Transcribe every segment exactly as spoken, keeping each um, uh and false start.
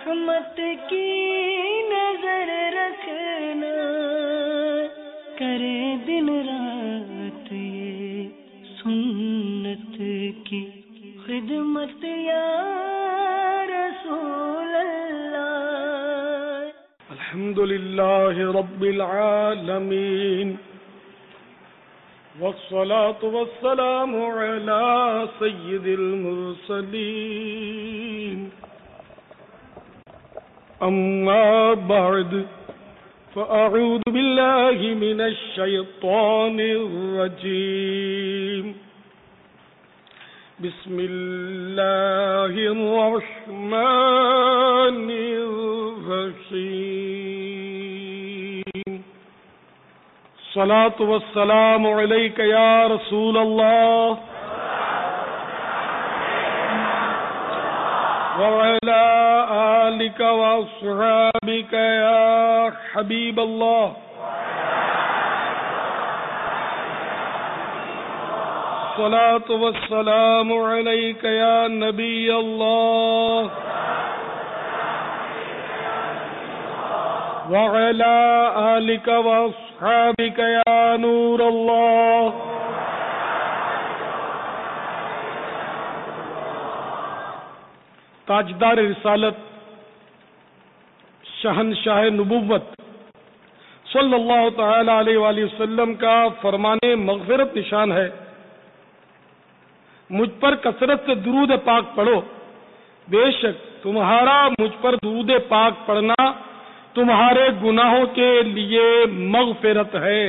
رحمت کی نظر رکھنا، کرے دن رات یہ سنت کی خدمت یا رسول اللہ۔ الحمد للہ رب العالمین، والصلاة والسلام على سید المرسلین، اما بعد فاعوذ باللہ من الشیطان الرجیم، بسم اللہ الرحمن الرحیم، الصلاة والسلام علیک یا رسول اللہ وعلى آلك وأصحابك يا حبيب الله، الصلاة والسلام عليك يا نبي الله وعلى آلك وأصحابك يا نور الله۔ تاجدار رسالت، شہنشاہ نبوت صلی اللہ تعالی علیہ وآلہ وسلم کا فرمان مغفرت نشان ہے، مجھ پر کثرت سے درود پاک پڑھو، بے شک تمہارا مجھ پر درود پاک پڑھنا تمہارے گناہوں کے لیے مغفرت ہے۔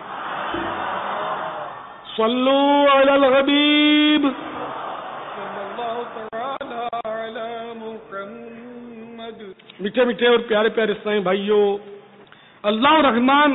صلو علی الحبیب صلی اللہ تعالی علی محمد۔ میٹھے میٹھے اور پیارے پیارے اسلامی بھائیوں، اللہ الرحمن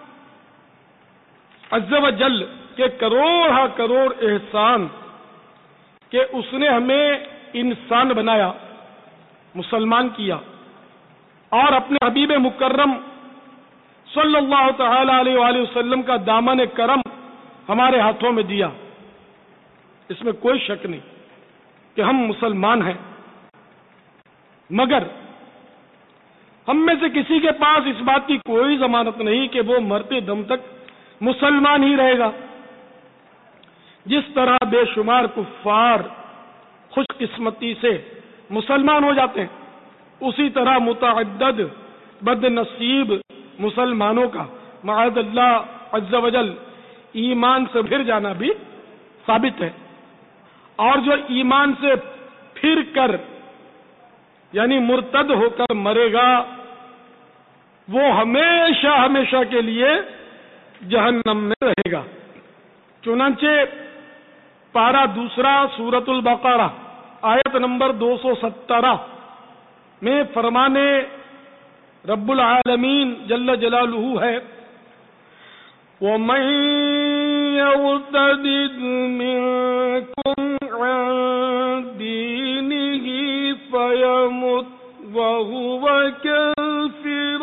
عز و جل کے کروڑ ہا کروڑ احسان کہ اس نے ہمیں انسان بنایا، مسلمان کیا، اور اپنے حبیب مکرم صلی اللہ تعالی علیہ وآلہ وسلم کا دامن کرم ہمارے ہاتھوں میں دیا۔ اس میں کوئی شک نہیں کہ ہم مسلمان ہیں، مگر ہم میں سے کسی کے پاس اس بات کی کوئی ضمانت نہیں کہ وہ مرتے دم تک مسلمان ہی رہے گا۔ جس طرح بے شمار کفار خوش قسمتی سے مسلمان ہو جاتے ہیں، اسی طرح متعدد بد نصیب مسلمانوں کا معاذ اللہ عز و جل ایمان سے پھر جانا بھی ثابت ہے، اور جو ایمان سے پھر کر یعنی مرتد ہو کر مرے گا وہ ہمیشہ ہمیشہ کے لیے جہنم میں رہے گا۔ چنانچہ پارہ دوسرا سورۃ البقرہ آیت نمبر دو سو سترہ میں فرمان رب العالمین جل جلالہ ہے، وَمَن يَرْتَدِدْ مِنكُمْ عَن دِينِهِ فَيَمُتْ وَهُوَ كَافِرٌ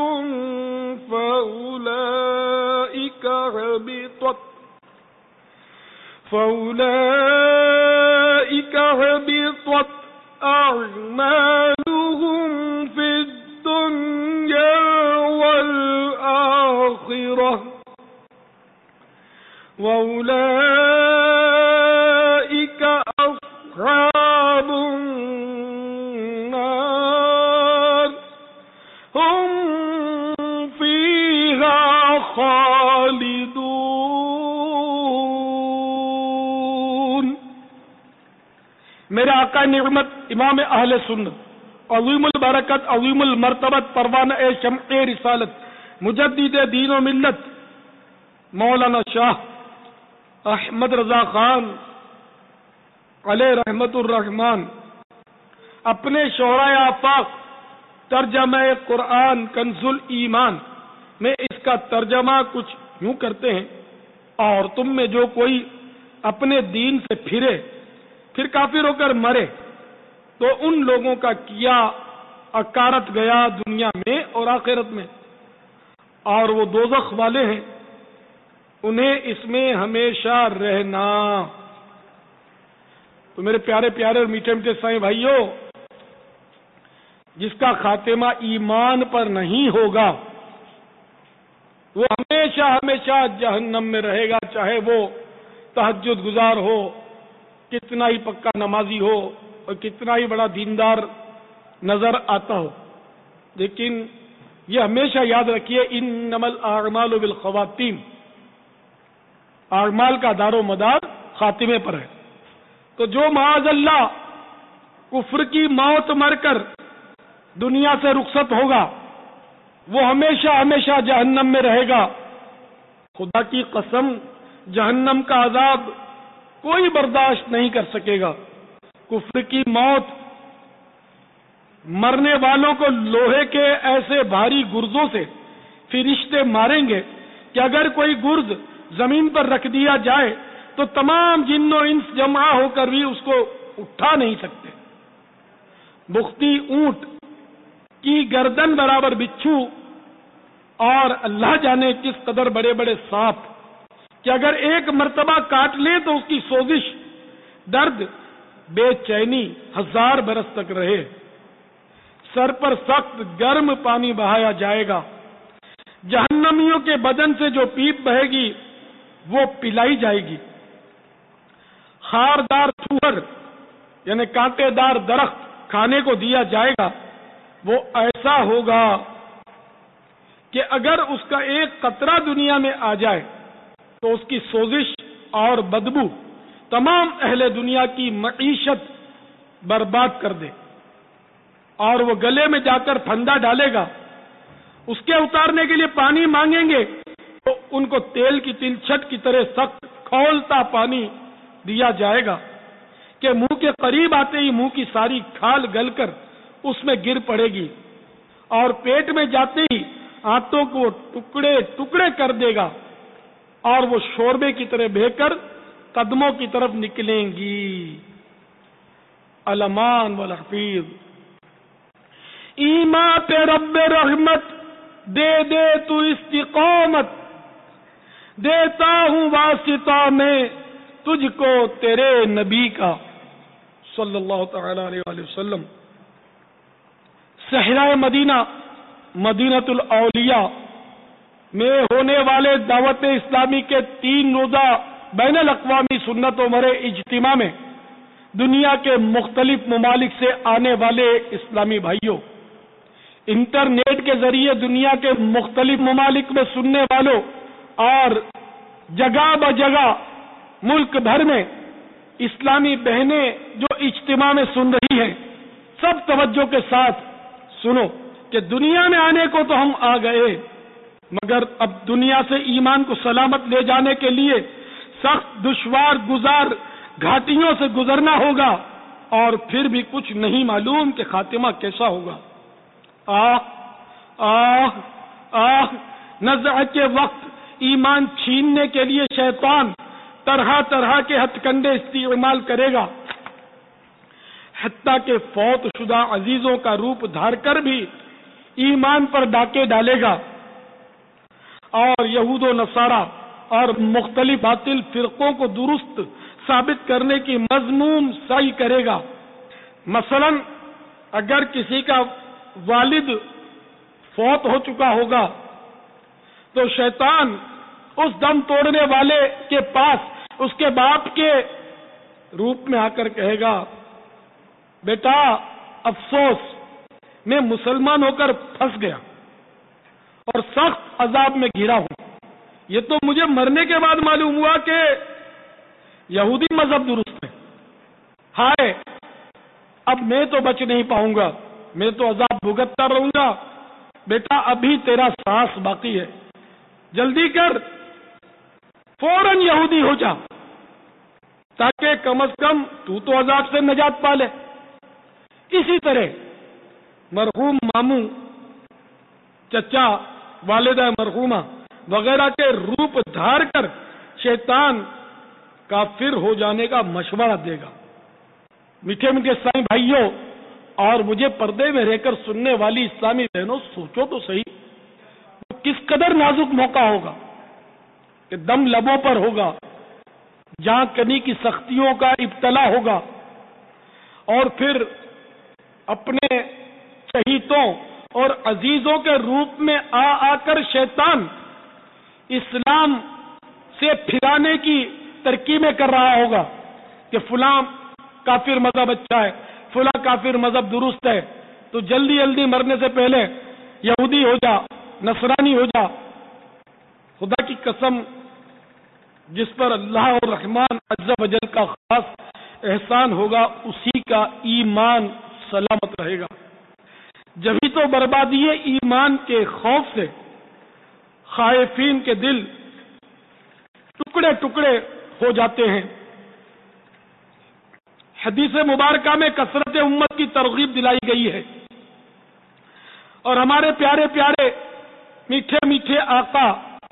فَأُولَئِكَ حَبِطَتْ فَأُولَئِكَ حَبِطَتْ أَعْمَالُهُمْ فِي الدُّنْيَا وَالْآخِرَةِ وَأُولَئِكَ أَصْحَابُ النَّارِ هُمْ فِيهَا خَالِدُونَ۔ میرے آقا نعمت امام اہل سنت عظیم البرکت عظیم المرتبت پروانہ شمع رسالت مجدد دین و ملت مولانا شاہ احمد رضا خان علیہ رحمت الرحمان اپنے شعراء آفاق ترجمہ قرآن کنز الایمان میں اس کا ترجمہ کچھ یوں کرتے ہیں، اور تم میں جو کوئی اپنے دین سے پھرے پھر کافر ہو کر مرے تو ان لوگوں کا کیا اکارت گیا دنیا میں اور آخرت میں، اور وہ دوزخ والے ہیں، انہیں اس میں ہمیشہ رہنا۔ تو میرے پیارے پیارے اور میٹھے میٹھے سائیں بھائیوں، جس کا خاتمہ ایمان پر نہیں ہوگا وہ ہمیشہ ہمیشہ جہنم میں رہے گا، چاہے وہ تہجد گزار ہو، کتنا ہی پکا نمازی ہو اور کتنا ہی بڑا دیندار نظر آتا ہو۔ لیکن یہ ہمیشہ یاد رکھیے، انما الاعمال بالخواتیم، اعمال کا دار و مدار خاتمے پر ہے۔ تو جو معاذ اللہ کفر کی موت مر کر دنیا سے رخصت ہوگا وہ ہمیشہ ہمیشہ جہنم میں رہے گا۔ خدا کی قسم، جہنم کا عذاب کوئی برداشت نہیں کر سکے گا۔ کفر کی موت مرنے والوں کو لوہے کے ایسے بھاری گرزوں سے فرشتے ماریں گے کہ اگر کوئی گرز زمین پر رکھ دیا جائے تو تمام جن و انس جمع ہو کر بھی اس کو اٹھا نہیں سکتے۔ بختی اونٹ کی گردن برابر بچھو اور اللہ جانے کس قدر بڑے بڑے سانپ کہ اگر ایک مرتبہ کاٹ لے تو اس کی سوزش، درد، بے چینی ہزار برس تک رہے۔ سر پر سخت گرم پانی بہایا جائے گا، جہنمیوں کے بدن سے جو پیپ بہے گی وہ پلائی جائے گی۔ خاردار چوہر یعنی کانٹے دار درخت کھانے کو دیا جائے گا، وہ ایسا ہوگا کہ اگر اس کا ایک قطرہ دنیا میں آ جائے تو اس کی سوزش اور بدبو تمام اہل دنیا کی معیشت برباد کر دے، اور وہ گلے میں جا کر پھندا ڈالے گا۔ اس کے اتارنے کے لیے پانی مانگیں گے تو ان کو تیل کی تلچھٹ کی طرح سخت کھولتا پانی دیا جائے گا کہ منہ کے قریب آتے ہی منہ کی ساری کھال گل کر اس میں گر پڑے گی، اور پیٹ میں جاتے ہی آنتوں کو ٹکڑے ٹکڑے کر دے گا، اور وہ شوربے کی طرح بہہ کر قدموں کی طرف نکلیں گی۔ الامان والحفیظ، ایمان پہ رب رحمت دے دے تو استقامت، دیتا ہوں واسطہ میں تجھ کو تیرے نبی کا صلی اللہ تعالی علیہ وآلہ وسلم۔ صحرائے مدینہ، مدینۃ الاولیاء میں ہونے والے دعوت اسلامی کے تین روزہ بین الاقوامی سنت و مرے اجتماع میں دنیا کے مختلف ممالک سے آنے والے اسلامی بھائیوں، انٹرنیٹ کے ذریعے دنیا کے مختلف ممالک میں سننے والوں اور جگہ بجگہ ملک بھر میں اسلامی بہنیں جو اجتماع میں سن رہی ہیں، سب توجہ کے ساتھ سنو کہ دنیا میں آنے کو تو ہم آ گئے، مگر اب دنیا سے ایمان کو سلامت لے جانے کے لیے سخت دشوار گزار گھاٹیوں سے گزرنا ہوگا، اور پھر بھی کچھ نہیں معلوم کہ خاتمہ کیسا ہوگا۔ آہ آہ آہ نزع کے وقت ایمان چھیننے کے لیے شیطان طرح طرح کے ہتھ کنڈے استعمال کرے گا، حتیٰ کہ فوت شدہ عزیزوں کا روپ دھار کر بھی ایمان پر ڈاکے ڈالے گا، اور یہود و نصارہ اور مختلف باطل فرقوں کو درست ثابت کرنے کی مذموم سعی کرے گا۔ مثلا اگر کسی کا والد فوت ہو چکا ہوگا تو شیطان اس دم توڑنے والے کے پاس اس کے باپ کے روپ میں آ کر کہے گا، بیٹا افسوس، میں مسلمان ہو کر پھنس گیا اور سخت عذاب میں گھرا ہوں۔ یہ تو مجھے مرنے کے بعد معلوم ہوا کہ یہودی مذہب درست ہے، ہائے اب میں تو بچ نہیں پاؤں گا، میں تو عذاب بھگتتا رہوں گا۔ بیٹا ابھی تیرا سانس باقی ہے، جلدی کر، فوراً یہودی ہو جا تاکہ کم از کم تو تو عذاب سے نجات پا لے۔ اسی طرح مرحوم ماموں، چچا، والدہ مرحومہ وغیرہ کے روپ دھار کر شیطان کافر ہو جانے کا مشورہ دے گا۔ میٹھے میٹھے اسلامی بھائیوں اور مجھے پردے میں رہ کر سننے والی اسلامی بہنوں، سوچو تو صحیح وہ کس قدر نازک موقع ہوگا کہ دم لبوں پر ہوگا، جہاں کنی کی سختیوں کا ابتلا ہوگا، اور پھر اپنے چہیتوں اور عزیزوں کے روپ میں آ آ کر شیطان اسلام سے پھرانے کی ترکیبیں کر رہا ہوگا کہ فلاں کافر مذہب اچھا ہے، فلاں کافر مذہب درست ہے، تو جلدی جلدی مرنے سے پہلے یہودی ہو جا، نصرانی ہو جا۔ خدا کی قسم، جس پر اللہ اور رحمان عز و جل کا خاص احسان ہوگا اسی کا ایمان سلامت رہے گا۔ جبھی تو بربادی ایمان کے خوف سے خائفین کے دل ٹکڑے ٹکڑے ہو جاتے ہیں۔ حدیث مبارکہ میں کثرت امت کی ترغیب دلائی گئی ہے، اور ہمارے پیارے پیارے میٹھے میٹھے آقا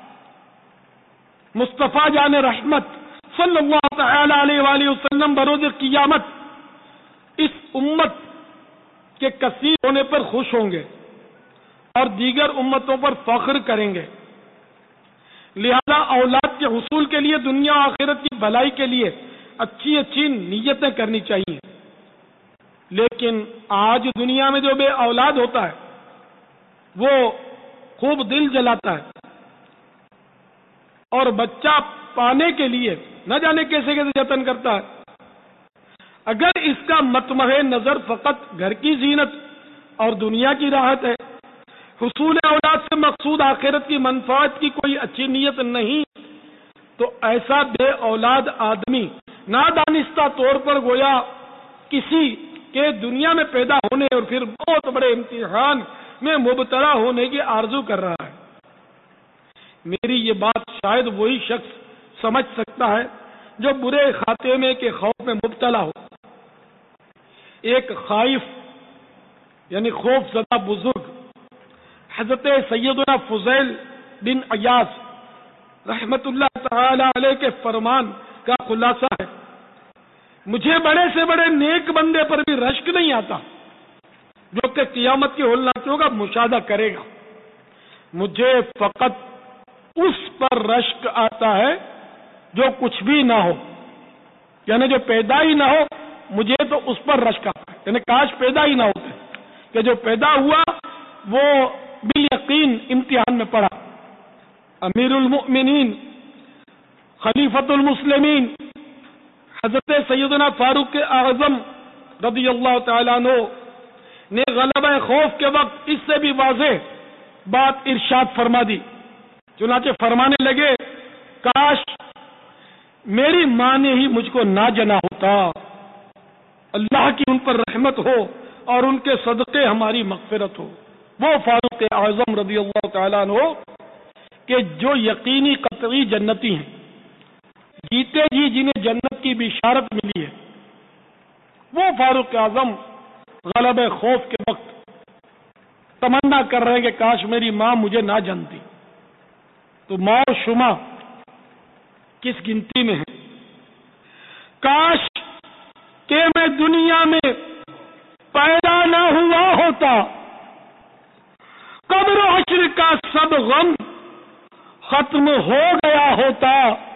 مصطفیٰ جان رحمت صلی اللہ تعالی علیہ وآلہ وسلم بروز قیامت اس امت کے کثیر ہونے پر خوش ہوں گے اور دیگر امتوں پر فخر کریں گے۔ لہذا اولاد کے حصول کے لیے، دنیا و آخرت کی بھلائی کے لیے اچھی اچھی نیتیں کرنی چاہیے، لیکن آج دنیا میں جو بے اولاد ہوتا ہے وہ خوب دل جلاتا ہے، اور بچہ پانے کے لیے نہ جانے کیسے کیسے جتن کرتا ہے۔ اگر اس کا مطمع نظر فقط گھر کی زینت اور دنیا کی راحت ہے، حصول اولاد سے مقصود آخرت کی منفعت کی کوئی اچھی نیت نہیں، تو ایسا بے اولاد آدمی نادانستہ طور پر گویا کسی کے دنیا میں پیدا ہونے اور پھر بہت بڑے امتحان میں مبتلا ہونے کی آرزو کر رہا ہے۔ میری یہ بات شاید وہی شخص سمجھ سکتا ہے جو برے خاتمے کے خوف میں مبتلا ہو۔ ایک خائف یعنی خوف زدہ بزرگ حضرت سیدنا فضیل بن عیاض رحمت اللہ تعالی علیہ کے فرمان کا خلاصہ ہے، مجھے بڑے سے بڑے نیک بندے پر بھی رشک نہیں آتا جو کہ قیامت کی ہولناکیوں کا مشاہدہ کرے گا، مجھے فقط اس پر رشک آتا ہے جو کچھ بھی نہ ہو، یعنی جو پیدا ہی نہ ہو، مجھے تو اس پر رشک آتا ہے، یعنی کاش پیدا ہی نہ ہوتے، کہ جو پیدا ہوا وہ بالیقین امتحان میں پڑا۔ امیر المؤمنین خلیفۃ المسلمین حضرت سیدنا فاروق اعظم رضی اللہ تعالیٰ عنہ نے غلبہ خوف کے وقت اس سے بھی واضح بات ارشاد فرما دی، چنانچہ فرمانے لگے، کاش میری ماں نے ہی مجھ کو نہ جنا ہوتا، اللہ کی ان پر رحمت ہو اور ان کے صدقے ہماری مغفرت ہو۔ وہ فاروق اعظم رضی اللہ تعالیٰ عنہ کہ جو یقینی قطعی جنتی ہیں، جیتے جی جنہیں جنت کی بشارت ملی ہے، وہ فاروق اعظم غلبہ خوف کے وقت تمنا کر رہے ہیں کہ کاش میری ماں مجھے نہ جانتی۔ تو ماں و شما کس گنتی میں ہے؟ کاش کہ میں دنیا میں پیدا نہ ہوا ہوتا، قبر و حشر کا سب غم ختم ہو گیا ہوتا،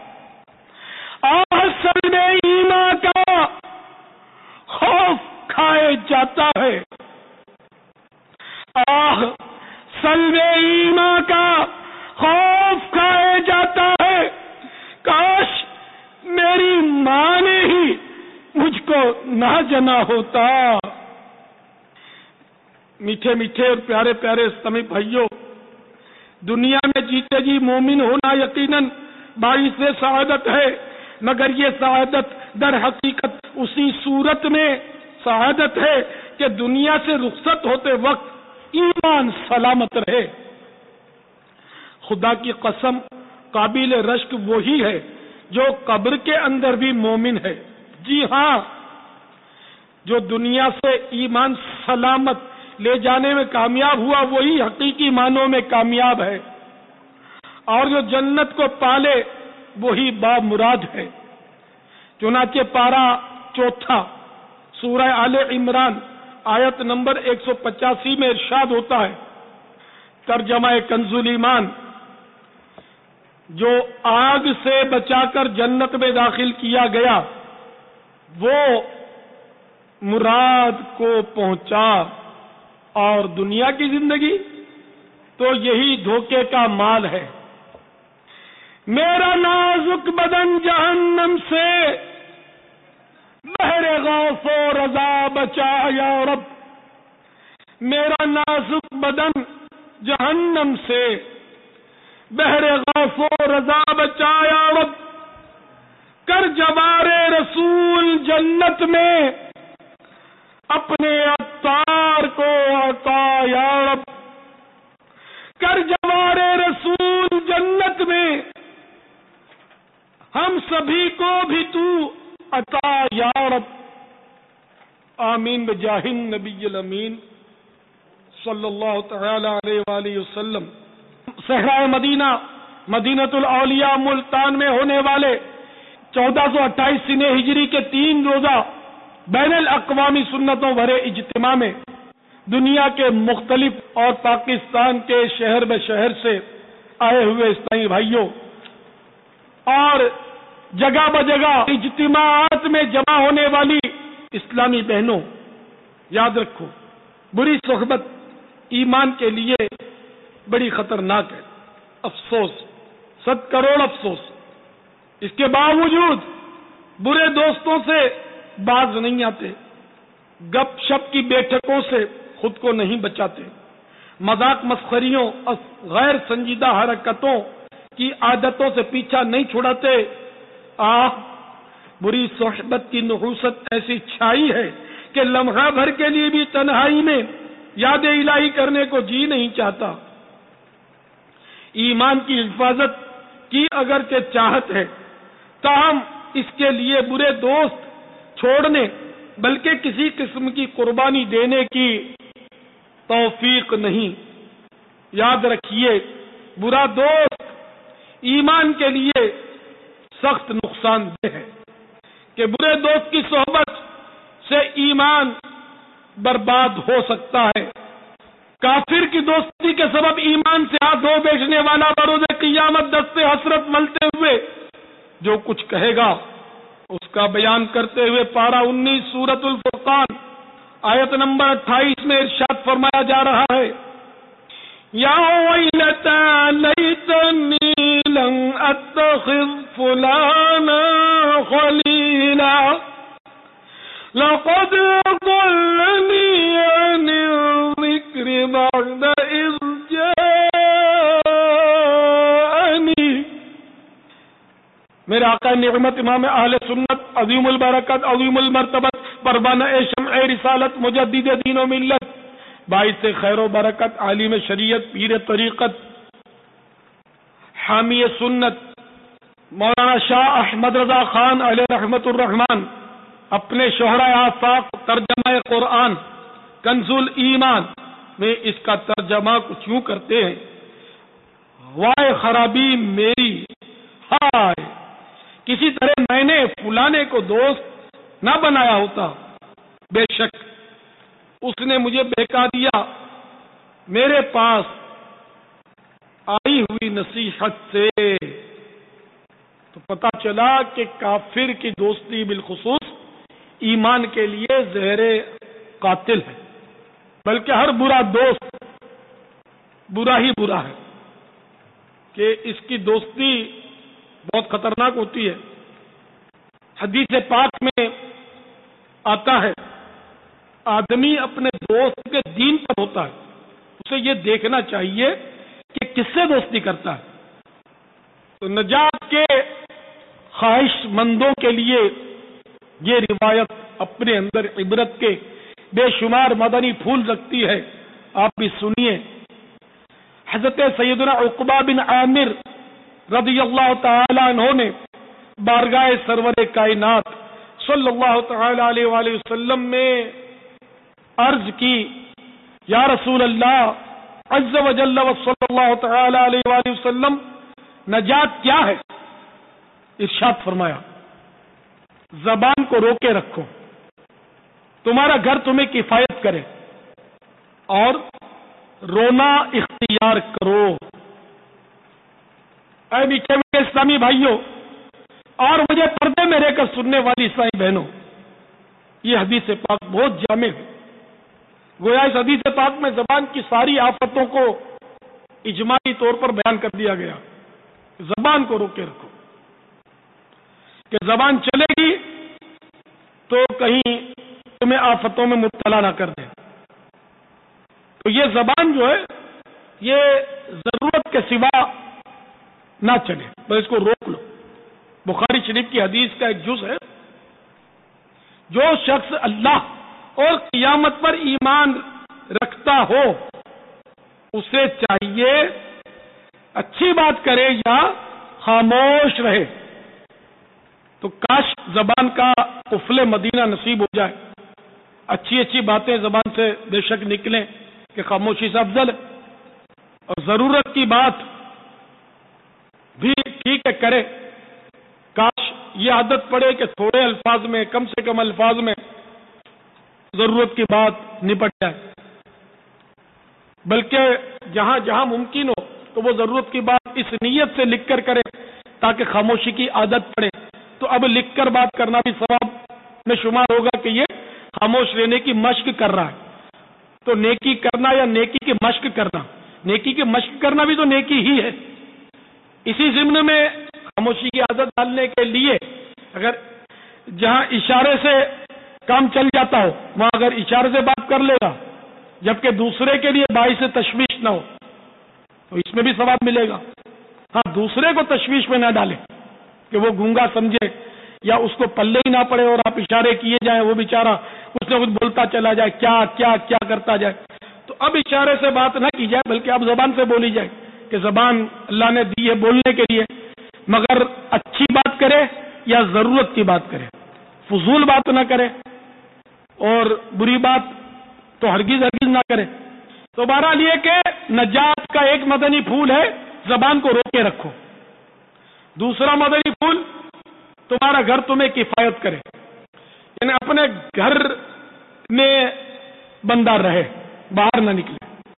آہ سلب ایمان کا خوف کھائے جاتا ہے، آہ سلب ایمان کا خوف کھائے جاتا ہے، کاش میری ماں نے ہی مجھ کو نہ جنا ہوتا۔ میٹھے میٹھے اور پیارے پیارے اسلامی بھائیوں، دنیا میں جیتے جی مومن ہونا یقیناً باعث سعادت ہے، مگر یہ سعادت در حقیقت اسی صورت میں سعادت ہے کہ دنیا سے رخصت ہوتے وقت ایمان سلامت رہے۔ خدا کی قسم، قابل رشک وہی ہے جو قبر کے اندر بھی مومن ہے۔ جی ہاں، جو دنیا سے ایمان سلامت لے جانے میں کامیاب ہوا وہی حقیقی معنوں میں کامیاب ہے، اور جو جنت کو پالے وہی بامراد ہے۔ چنانچہ پارہ چوتھا سورہ آل عمران آیت نمبر ایک سو پچاسی میں ارشاد ہوتا ہے، ترجمہ کنز الایمان، جو آگ سے بچا کر جنت میں داخل کیا گیا وہ مراد کو پہنچا، اور دنیا کی زندگی تو یہی دھوکے کا مال ہے۔ میرا نازک بدن جہنم سے بحر غوث و رضا بچا یا رب، میرا نازک بدن جہنم سے بحر غوث و رضا بچا یا رب، کر جوار رسول جنت میں اپنے عطار کو عطا یا رب، کر جوار رسول جنت میں ہم سبھی کو بھی تو عطا یا رب، آمین بجاہ النبی الامین صلی اللہ تعالی علیہ وآلہ وسلم۔ صحرائے مدینہ مدینۃ الاولیاء ملتان میں ہونے والے چودہ سو اٹھائیس سنہ ہجری کے تین روزہ بین الاقوامی سنتوں بھرے اجتماع میں دنیا کے مختلف اور پاکستان کے شہر بے شہر سے آئے ہوئے اسلامی بھائیوں اور جگہ بجگہ اجتماعات میں جمع ہونے والی اسلامی بہنوں، یاد رکھو بری صحبت ایمان کے لیے بڑی خطرناک ہے۔ افسوس، صد کروڑ افسوس، اس کے باوجود برے دوستوں سے باز نہیں آتے، گپ شپ کی بیٹھکوں سے خود کو نہیں بچاتے، مذاق مسخریوں اور غیر سنجیدہ حرکتوں کی عادتوں سے پیچھا نہیں چھڑاتے۔ آہ، بری صحبت کی نحوست ایسی چھائی ہے کہ لمحہ بھر کے لیے بھی تنہائی میں یاد الہی کرنے کو جی نہیں چاہتا۔ ایمان کی حفاظت کی اگرچہ چاہت ہے، تاہم اس کے لیے برے دوست چھوڑنے بلکہ کسی قسم کی قربانی دینے کی توفیق نہیں۔ یاد رکھیے، برا دوست ایمان کے لیے سخت نقصان دہ ہے کہ برے دوست کی صحبت سے ایمان برباد ہو سکتا ہے۔ کافر کی دوستی کے سبب ایمان سے ہاتھ دھو بیچنے والا بروز قیامت دست حسرت ملتے ہوئے جو کچھ کہے گا اس کا بیان کرتے ہوئے پارہ انیس سورۃ الفرقان آیت نمبر اٹھائیس میں ارشاد فرمایا جا رہا ہے، یا ویلتا لیتنی لم اتخذ فلانا خلیلا لقد ضلنی عن الذکر بعد اذ جاءنی۔ میرے آقا نعمت امام اہل سنت عظیم البرکت عظیم المرتبت پروانہ شمع رسالت مجدد دین و ملت باعث خیر و برکت عالم شریعت پیر طریقت حامی سنت مولانا شاہ احمد رضا خان علیہ رحمت الرحمان اپنے شہرہ آفاق ترجمہ قرآن کنز الایمان میں اس کا ترجمہ کچھ یوں کرتے ہیں، وائے خرابی میری، ہائے کسی طرح میں نے فلانے کو دوست نہ بنایا ہوتا، بے شک اس نے مجھے بہکا دیا۔ میرے پاس آئی ہوئی نصیحت سے تو پتہ چلا کہ کافر کی دوستی بالخصوص ایمان کے لیے زہر قاتل ہے، بلکہ ہر برا دوست برا ہی برا ہے کہ اس کی دوستی بہت خطرناک ہوتی ہے۔ حدیث پاک میں آتا ہے آدمی اپنے دوست کے دین پر ہوتا ہے، اسے یہ دیکھنا چاہیے کہ کس سے دوستی کرتا ہے۔ تو نجات کے خواہش مندوں کے لیے یہ روایت اپنے اندر عبرت کے بے شمار مدنی پھول رکھتی ہے، آپ بھی سنیے۔ حضرت سیدنا عقبہ بن عامر رضی اللہ تعالی عنہ نے بارگاہ سرور کائنات صلی اللہ تعالی علیہ وآلہ وسلم میں عرض کی، یا رسول اللہ عز و جل و صلی اللہ تعالی علیہ وآلہ وسلم نجات کیا ہے؟ ارشاد فرمایا، زبان کو روکے رکھو، تمہارا گھر تمہیں کفایت کرے، اور رونا اختیار کرو۔ اے میٹھے میٹھے اسلامی بھائیوں اور مجھے پردے میں رہ کر سننے والی اسلامی بہنوں، یہ حدیث پاک بہت جامع ہے۔ گویا اس حدیث پاک میں زبان کی ساری آفتوں کو اجماعی طور پر بیان کر دیا گیا. زبان کو روکے رکھو کہ زبان چلے گی تو کہیں تمہیں آفتوں میں مبتلا نہ کر دے. تو یہ زبان جو ہے یہ ضرورت کے سوا نہ چلے، بس اس کو روک لو. بخاری شریف کی حدیث کا ایک جز ہے، جو شخص اللہ اور قیامت پر ایمان رکھتا ہو اسے چاہیے اچھی بات کرے یا خاموش رہے. تو کاش زبان کا قفل مدینہ نصیب ہو جائے، اچھی اچھی باتیں زبان سے بے شک نکلیں کہ خاموشی سے افضل ہے، اور ضرورت کی بات بھی ٹھیک ہے کرے. کاش یہ عادت پڑے کہ تھوڑے الفاظ میں، کم سے کم الفاظ میں ضرورت کی بات نپٹ جائے، بلکہ جہاں جہاں ممکن ہو تو وہ ضرورت کی بات اس نیت سے لکھ کر کرے تاکہ خاموشی کی عادت پڑے. تو اب لکھ کر بات کرنا بھی ثواب میں شمار ہوگا کہ یہ خاموش رہنے کی مشق کر رہا ہے. تو نیکی کرنا یا نیکی کی مشق کرنا، نیکی کی مشق کرنا بھی تو نیکی ہی ہے. اسی ضمن میں خاموشی کی عادت ڈالنے کے لیے اگر جہاں اشارے سے کام چل جاتا ہو وہاں اگر اشارے سے بات کر لے گا جبکہ دوسرے کے لیے باعث تشویش نہ ہو تو اس میں بھی ثواب ملے گا. ہاں، دوسرے کو تشویش میں نہ ڈالے کہ وہ گونگا سمجھے یا اس کو پلے ہی نہ پڑے اور آپ اشارے کیے جائیں، وہ بیچارہ کچھ نہ کچھ بولتا چلا جائے، کیا کیا کیا کرتا جائے. تو اب اشارے سے بات نہ کی جائے بلکہ اب زبان سے بولی جائے کہ زبان اللہ نے دی ہے بولنے کے لیے، مگر اچھی بات کرے یا ضرورت کی بات کرے، فضول بات نہ کرے اور بری بات تو ہرگز ہرگز نہ کرے. تو بہرحال یہ کہ نجات کا ایک مدنی پھول ہے زبان کو روکے رکھو. دوسرا مدنی پھول تمہارا گھر تمہیں کفایت کرے، یعنی اپنے گھر میں بندہ رہے، باہر نہ نکلے.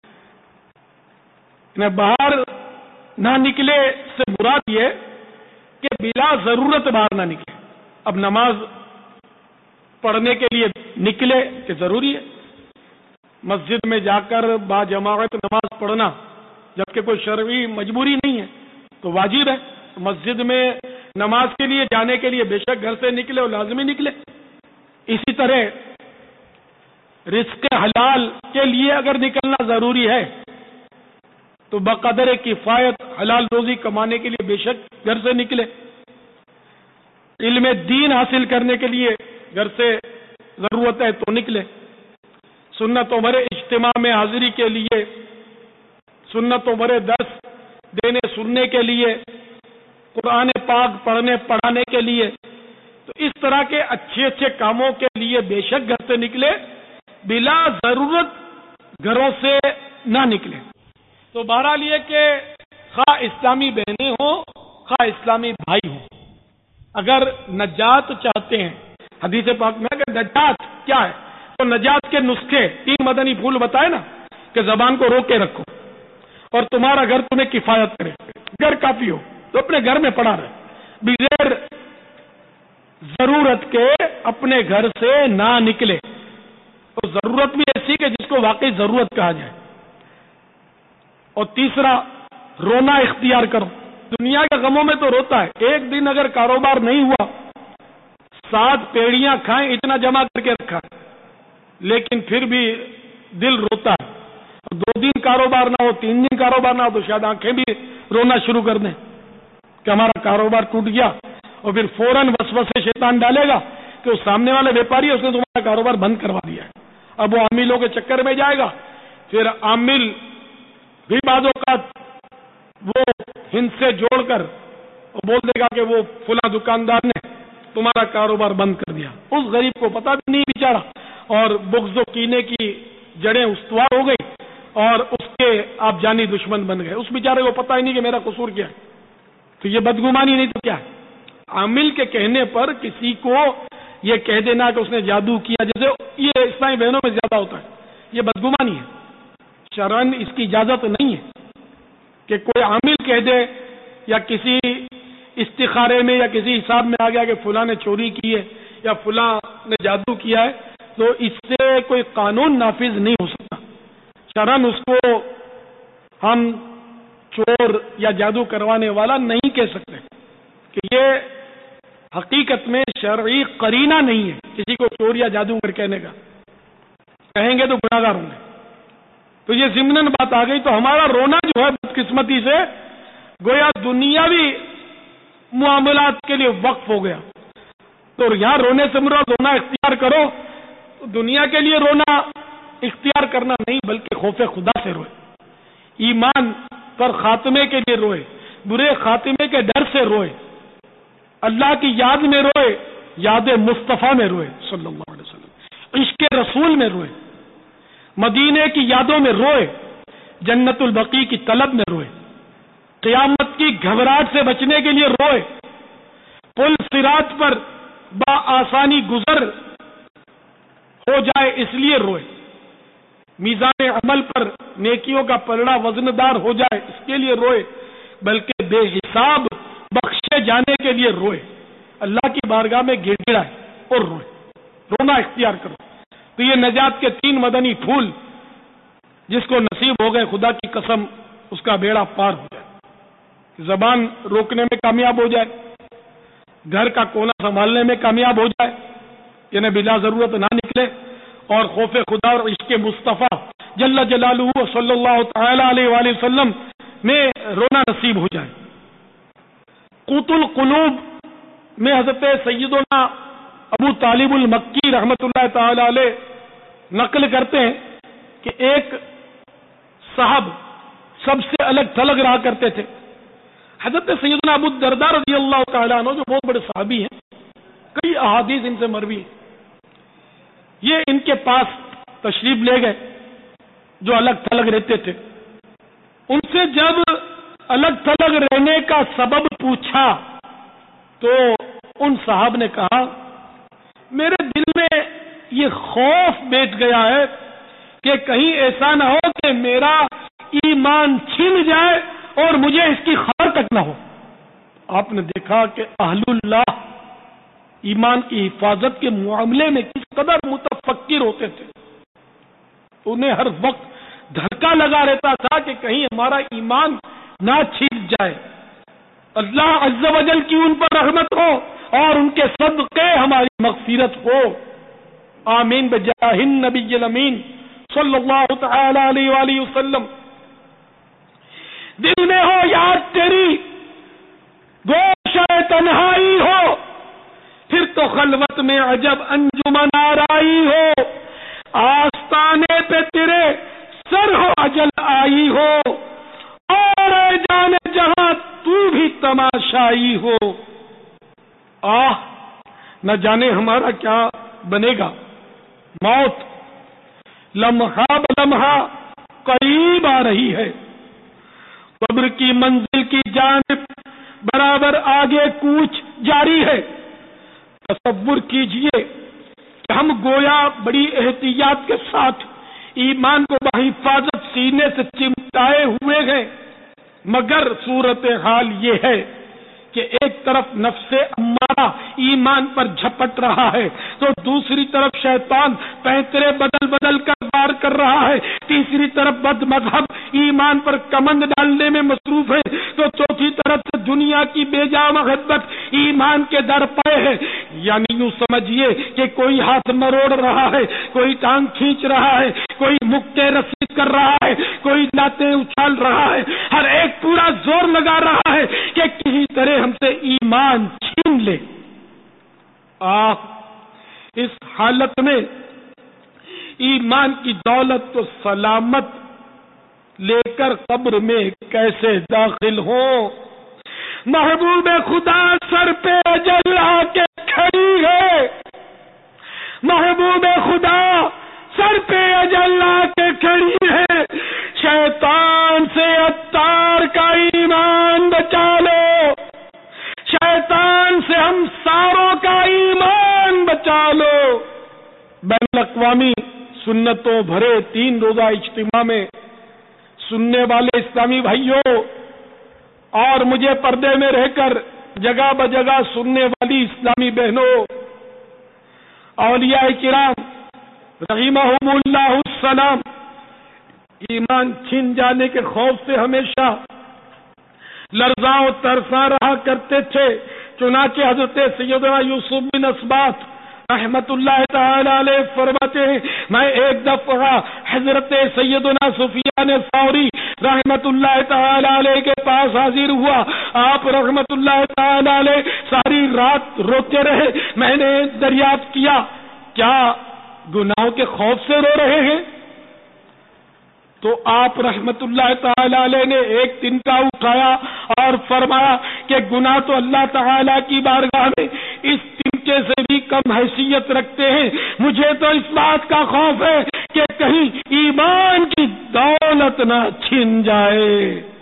یعنی باہر نہ نکلے سے مراد یہ کہ بلا ضرورت باہر نہ نکلے. اب نماز پڑھنے کے لیے نکلے کہ ضروری ہے، مسجد میں جا کر با جماعت نماز پڑھنا جبکہ کوئی شرعی مجبوری نہیں ہے تو واجب ہے. مسجد میں نماز کے لیے جانے کے لیے بے شک گھر سے نکلے اور لازمی نکلے. اسی طرح رزق حلال کے لیے اگر نکلنا ضروری ہے تو بقدر کفایت حلال روزی کمانے کے لیے بے شک گھر سے نکلے. علم دین حاصل کرنے کے لیے گھر سے ضرورت ہے تو نکلے. سنتوں بھرے اجتماع میں حاضری کے لیے، سنتوں بھرے درس دینے سننے کے لیے، قرآن پاک پڑھنے پڑھانے کے لیے، تو اس طرح کے اچھے اچھے کاموں کے لیے بے شک گھر سے نکلے، بلا ضرورت گھروں سے نہ نکلے. تو بہرحال یہ کہ خواہ اسلامی بہنیں ہوں خواہ اسلامی بھائی ہوں، اگر نجات چاہتے ہیں، حدیث پاک میں اگر نجات کیا ہے تو نجات کے نسخے تین مدنی پھول بتائے نا کہ زبان کو روکے رکھو اور تمہارا گھر تمہیں کفایت کرے. گھر کافی ہو تو اپنے گھر میں پڑا رہے، بغیر ضرورت کے اپنے گھر سے نہ نکلے. اور ضرورت بھی ایسی کہ جس کو واقعی ضرورت کہا جائے. اور تیسرا، رونا اختیار کرو. دنیا کے غموں میں تو روتا ہے، ایک دن اگر کاروبار نہیں ہوا، سات پیڑیاں کھائیں اتنا جمع کر کے رکھا لیکن پھر بھی دل روتا ہے. دو دن کاروبار نہ ہو، تین دن کاروبار نہ ہو تو شاید آنکھیں بھی رونا شروع کر دیں کہ ہمارا کاروبار ٹوٹ گیا. اور پھر فوراً وسوسے شیطان ڈالے گا کہ اس سامنے والے ویپاری اس نے تمہارا کاروبار بند کروا دیا ہے. اب وہ عاملوں کے چکر میں جائے گا، پھر عامل بھی بعض اوقات وہ ہند سے جوڑ کر بول دے گا کہ وہ فلاں دکاندار نے تمہارا کاروبار بند کر دیا. اس غریب کو پتا بھی نہیں بیچارہ، اور بغض و کینے کی جڑیں استوار ہو گئی اور اس کے آپ جانی دشمن بن گئے. اس بیچارے کو پتا ہی نہیں کہ میرا قصور کیا ہے. تو یہ بدگمانی نہیں تو کیا ہے؟ عامل کے کہنے پر کسی کو یہ کہہ دینا کہ اس نے جادو کیا، جیسے یہ اسلامی بہنوں میں زیادہ ہوتا ہے، یہ بدگمانی ہے. شرعاً اس کی اجازت نہیں ہے کہ کوئی عامل کہہ دے یا کسی استخارے میں یا کسی حساب میں آ گیا کہ فلاں نے چوری کی ہے یا فلاں نے جادو کیا ہے تو اس سے کوئی قانون نافذ نہیں ہو سکتا. شرعاً اس کو ہم چور یا جادو کروانے والا نہیں کہہ سکتے کہ یہ حقیقت میں شرعی قرینہ نہیں ہے کسی کو چور یا جادوگر کہنے کا. کہیں گے تو گناہگار ہوں گے. تو یہ ضمناً بات آ گئی. تو ہمارا رونا جو ہے بدقسمتی سے گویا دنیاوی معاملات کے لیے وقف ہو گیا. تو یہاں رونے سے مراد رونا اختیار کرو تو دنیا کے لیے رونا اختیار کرنا نہیں بلکہ خوف خدا سے روئے, ایمان پر خاتمے کے لیے روئے, برے خاتمے کے ڈر سے روئے, اللہ کی یاد میں روئے, یاد مصطفیٰ میں روئے صلی اللہ علیہ وسلم, عشق رسول میں روئے, مدینے کی یادوں میں روئے, جنت البقیع کی طلب میں روئے, قیامت کی گھبراہٹ سے بچنے کے لیے روئے, پل صراط پر با آسانی گزر ہو جائے اس لیے روئے, میزان عمل پر نیکیوں کا پلڑا وزندار ہو جائے اس کے لیے روئے, بلکہ بے حساب بخشے جانے کے لیے روئے, اللہ کی بارگاہ میں گر گڑائے اور روئے. رونا اختیار کرو. تو یہ نجات کے تین مدنی پھول جس کو نصیب ہو گئے خدا کی قسم اس کا بیڑا پار ہو جائے, زبان روکنے میں کامیاب ہو جائے, گھر کا کونا سنبھالنے میں کامیاب ہو جائے, یعنی بلا ضرورت نہ نکلے, اور خوف خدا اور عشق مصطفیٰ جل جلالہ صلی اللہ تعالی علیہ وآلہ وسلم میں رونا نصیب ہو جائے. قوت القلوب میں حضرت سیدنا ابو طالب المکی رحمت اللہ تعالی علیہ نقل کرتے ہیں کہ ایک صاحب سب سے الگ تھلگ رہا کرتے تھے. حضرت سیدنا ابو الدرداء رضی اللہ تعالیٰ عنہ جو بہت بڑے صحابی ہیں, کئی احادیث ان سے مروی ہیں, یہ ان کے پاس تشریف لے گئے جو الگ تھلگ رہتے تھے. ان سے جب الگ تھلگ رہنے کا سبب پوچھا تو ان صاحب نے کہا میرے دل میں یہ خوف بیٹھ گیا ہے کہ کہیں ایسا نہ ہو کہ میرا ایمان چھن جائے اور مجھے اس کی خبر تک نہ ہو. آپ نے دیکھا کہ اہل اللہ ایمان کی حفاظت کے معاملے میں کس قدر متفکر ہوتے تھے. انہیں ہر وقت دھکا لگا رہتا تھا کہ کہیں ہمارا ایمان نہ چھن جائے. اللہ عز و جل کی ان پر رحمت ہو اور ان کے صدقے ہماری مغفرت ہو. آمین بجاہ النبی الامین صلی اللہ تعالی علیہ وآلہ وسلم. دل میں ہو یاد تیری گوشہ تنہائی ہو, پھر تو خلوت میں عجب انجمن آرائی ہو, آستانے پہ تیرے سر ہو اجل آئی ہو, اور اے جانے جہاں تو بھی تماشائی ہو. آہ نہ جانے ہمارا کیا بنے گا. موت لمحہ بلمحہ قریب آ رہی ہے, قبر کی منزل کی جانب برابر آگے کوچ جاری ہے. تصور کیجئے کہ ہم گویا بڑی احتیاط کے ساتھ ایمان کو بحفاظت سینے سے چمٹائے ہوئے ہیں, مگر صورتحال یہ ہے کہ ایک طرف نفس امارہ ایمان پر جھپٹ رہا ہے تو دوسری طرف شیطان پینترے بدل بدل کر وار کر رہا ہے, تیسری طرف بد مذہب ایمان پر کمند ڈالنے میں مصروف ہے, تو چوتھی طرف سے دنیا کی بے جا محبت ایمان کے در پائے ہے. یعنی یوں سمجھیے کہ کوئی ہاتھ مروڑ رہا ہے, کوئی ٹانگ کھینچ رہا ہے, کوئی مکے رسی کر رہا ہے, کوئی لاتیں اچھال رہا ہے, ہر ایک پورا زور لگا رہا ہے کہ کسی طرح ہم سے ایمان چھین لے. آپ اس حالت میں ایمان کی دولت و سلامت لے کر قبر میں کیسے داخل ہوں. محبوب خدا سر پہ اجل آ کے کھڑی ہے, محبوب خدا سر پہ اجل آ کے کھڑی ہے. شیطان سے عطار کا ایمان بچا لو, شیطان سے ہم ساروں کا ایمان بچا لو. بین الاقوامی سنتوں بھرے تین روزہ اجتماع میں سننے والے اسلامی بھائیوں اور مجھے پردے میں رہ کر جگہ بجگہ سننے والی اسلامی بہنوں, اولیاء کرام رحمہم اللہ السلام ایمان چھن جانے کے خوف سے ہمیشہ لرزاں و ترساں رہا کرتے تھے. چنانچہ حضرت سیدنا یوسف بن اسباط رحمت اللہ تعالی علیہ فرماتے ہیں میں ایک دفعہ حضرت سیدنا سفیان ثوری رحمت اللہ تعالی علیہ کے پاس حاضر ہوا. آپ رحمت اللہ تعالی علیہ ساری رات روتے رہے. میں نے دریافت کیا کیا گناہوں کے خوف سے رو رہے ہیں؟ تو آپ رحمت اللہ تعالی علیہ نے ایک تنکا اٹھایا اور فرمایا کہ گناہ تو اللہ تعالی کی بارگاہ میں اس تنکے سے بھی کم حیثیت رکھتے ہیں. مجھے تو اس بات کا خوف ہے کہ کہیں ایمان کی دولت نہ چھن جائے.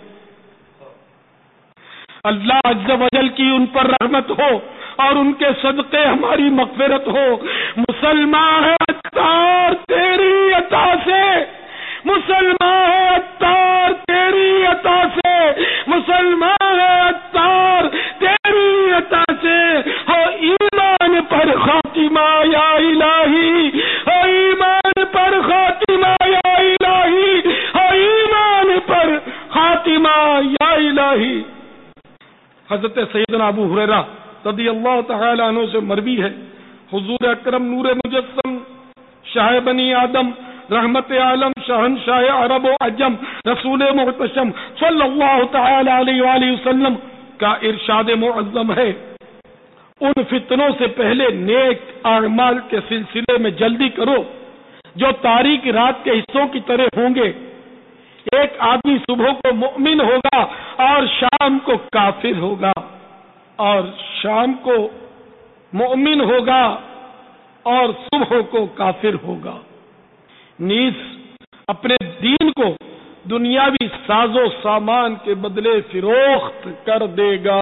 اللہ عز و جل کی ان پر رحمت ہو اور ان کے صدقے ہماری مغفرت ہو. مسلمان ہے اتار تیری عطا سے، مسلمان ہے اتار تیری عطا سے، مسلمان ہے اتار تیری عطا سے. ہو ایمان پر خاتمہ یا الہی، ہو ایمان پر خاتمہ یا الہی، ہو ایمان پر خاتمہ یا الہی. حضرت سیدنا ابو ہریرہ رضی اللہ تعالی عنہ سے مروی ہے حضور اکرم نور مجسم شاہ بنی آدم رحمت عالم شہنشاہ عرب و عجم رسول محتشم صلی اللہ تعالی علیہ وآلہ وسلم کا ارشاد معظم ہے ان فتنوں سے پہلے نیک اعمال کے سلسلے میں جلدی کرو جو تاریک رات کے حصوں کی طرح ہوں گے. ایک آدمی صبح کو مؤمن ہوگا اور شام کو کافر ہوگا، اور شام کو مؤمن ہوگا اور صبح کو کافر ہوگا. نیز اپنے دین کو دنیاوی ساز و سامان کے بدلے فروخت کر دے گا.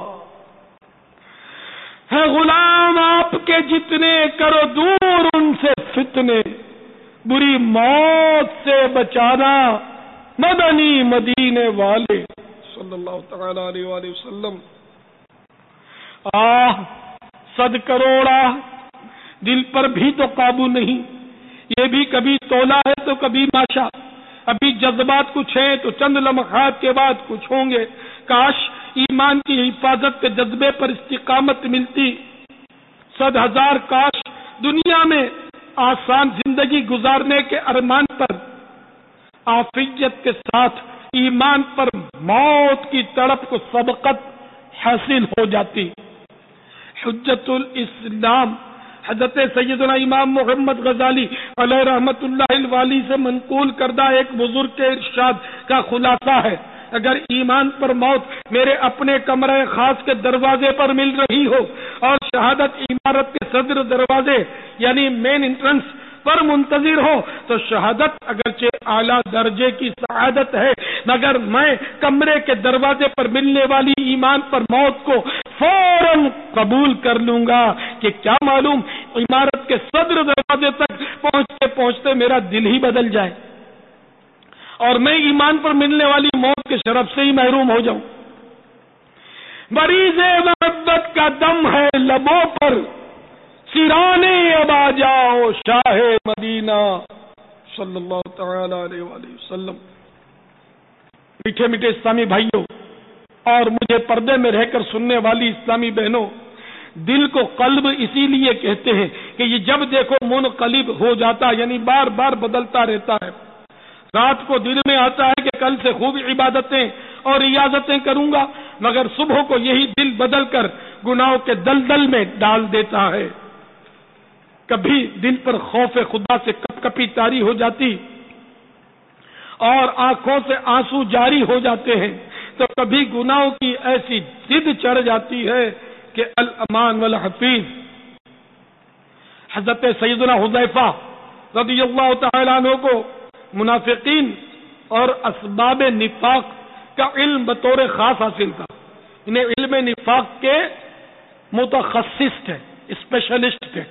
ہے غلام آپ کے جتنے کرو دور ان سے فتنے، بری موت سے بچانا مدنی مدینے والے صلی اللہ تعالی علیہ وآلہ وسلم. آہ صد کروڑا دل پر بھی تو قابو نہیں، یہ بھی کبھی تولا ہے تو کبھی ماشا. ابھی جذبات کچھ ہیں تو چند لمحات کے بعد کچھ ہوں گے. کاش ایمان کی حفاظت کے جذبے پر استقامت ملتی. صد ہزار کاش دنیا میں آسان زندگی گزارنے کے ارمان پر عافیت کے ساتھ ایمان پر موت کی تڑپ کو سبقت حاصل ہو جاتی. حجت الاسلام حضرت سیدنا امام محمد غزالی علیہ رحمت اللہ الوالی سے منقول کردہ ایک بزرگ کے ارشاد کا خلاصہ ہے. اگر ایمان پر موت میرے اپنے کمرے خاص کے دروازے پر مل رہی ہو اور شہادت عمارت کے صدر دروازے یعنی مین انٹرنس پر منتظر ہو تو شہادت اگرچہ اعلیٰ درجے کی سعادت ہے، مگر میں کمرے کے دروازے پر ملنے والی ایمان پر موت کو فوراً قبول کر لوں گا کہ کیا معلوم عمارت کے صدر دروازے تک پہنچتے پہنچتے میرا دل ہی بدل جائے اور میں ایمان پر ملنے والی موت کے شرف سے ہی محروم ہو جاؤں. مریض محبت کا دم ہے لبوں پر، سرانے اب آ جاؤ شاہ مدینہ صلی اللہ تعالی علیہ وآلہ وسلم. میٹھے میٹھے اسلامی بھائیوں اور مجھے پردے میں رہ کر سننے والی اسلامی بہنوں، دل کو قلب اسی لیے کہتے ہیں کہ یہ جب دیکھو منقلب ہو جاتا یعنی بار بار بدلتا رہتا ہے. رات کو دل میں آتا ہے کہ کل سے خوب عبادتیں اور ریاضتیں کروں گا، مگر صبح کو یہی دل بدل کر گناہوں کے دلدل میں ڈال دیتا ہے. کبھی دل پر خوف خدا سے کپ کپی طاری ہو جاتی اور آنکھوں سے آنسو جاری ہو جاتے ہیں، تو کبھی گناہوں کی ایسی ضد چڑھ جاتی ہے کہ الامان والحفیظ. حضرت سیدنا حذیفہ رضی اللہ تعالی عنہ کو منافقین اور اسباب نفاق کا علم بطور خاص حاصل تھا. انہیں علم نفاق کے متخصص تھے، اسپیشلسٹ تھے.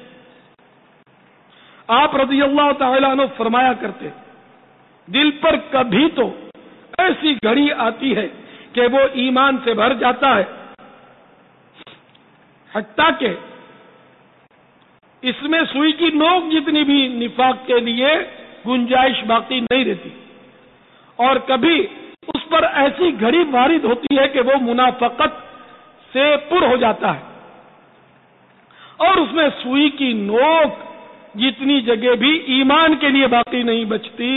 آپ رضی اللہ تعالی عنہ فرمایا کرتے دل پر کبھی تو ایسی گھڑی آتی ہے کہ وہ ایمان سے بھر جاتا ہے، حتیٰ کہ اس میں سوئی کی نوک جتنی بھی نفاق کے لیے گنجائش باقی نہیں رہتی، اور کبھی اس پر ایسی گھڑی وارد ہوتی ہے کہ وہ منافقت سے پر ہو جاتا ہے، اور اس میں سوئی کی نوک جتنی جگہ بھی ایمان کے لیے باقی نہیں بچتی۔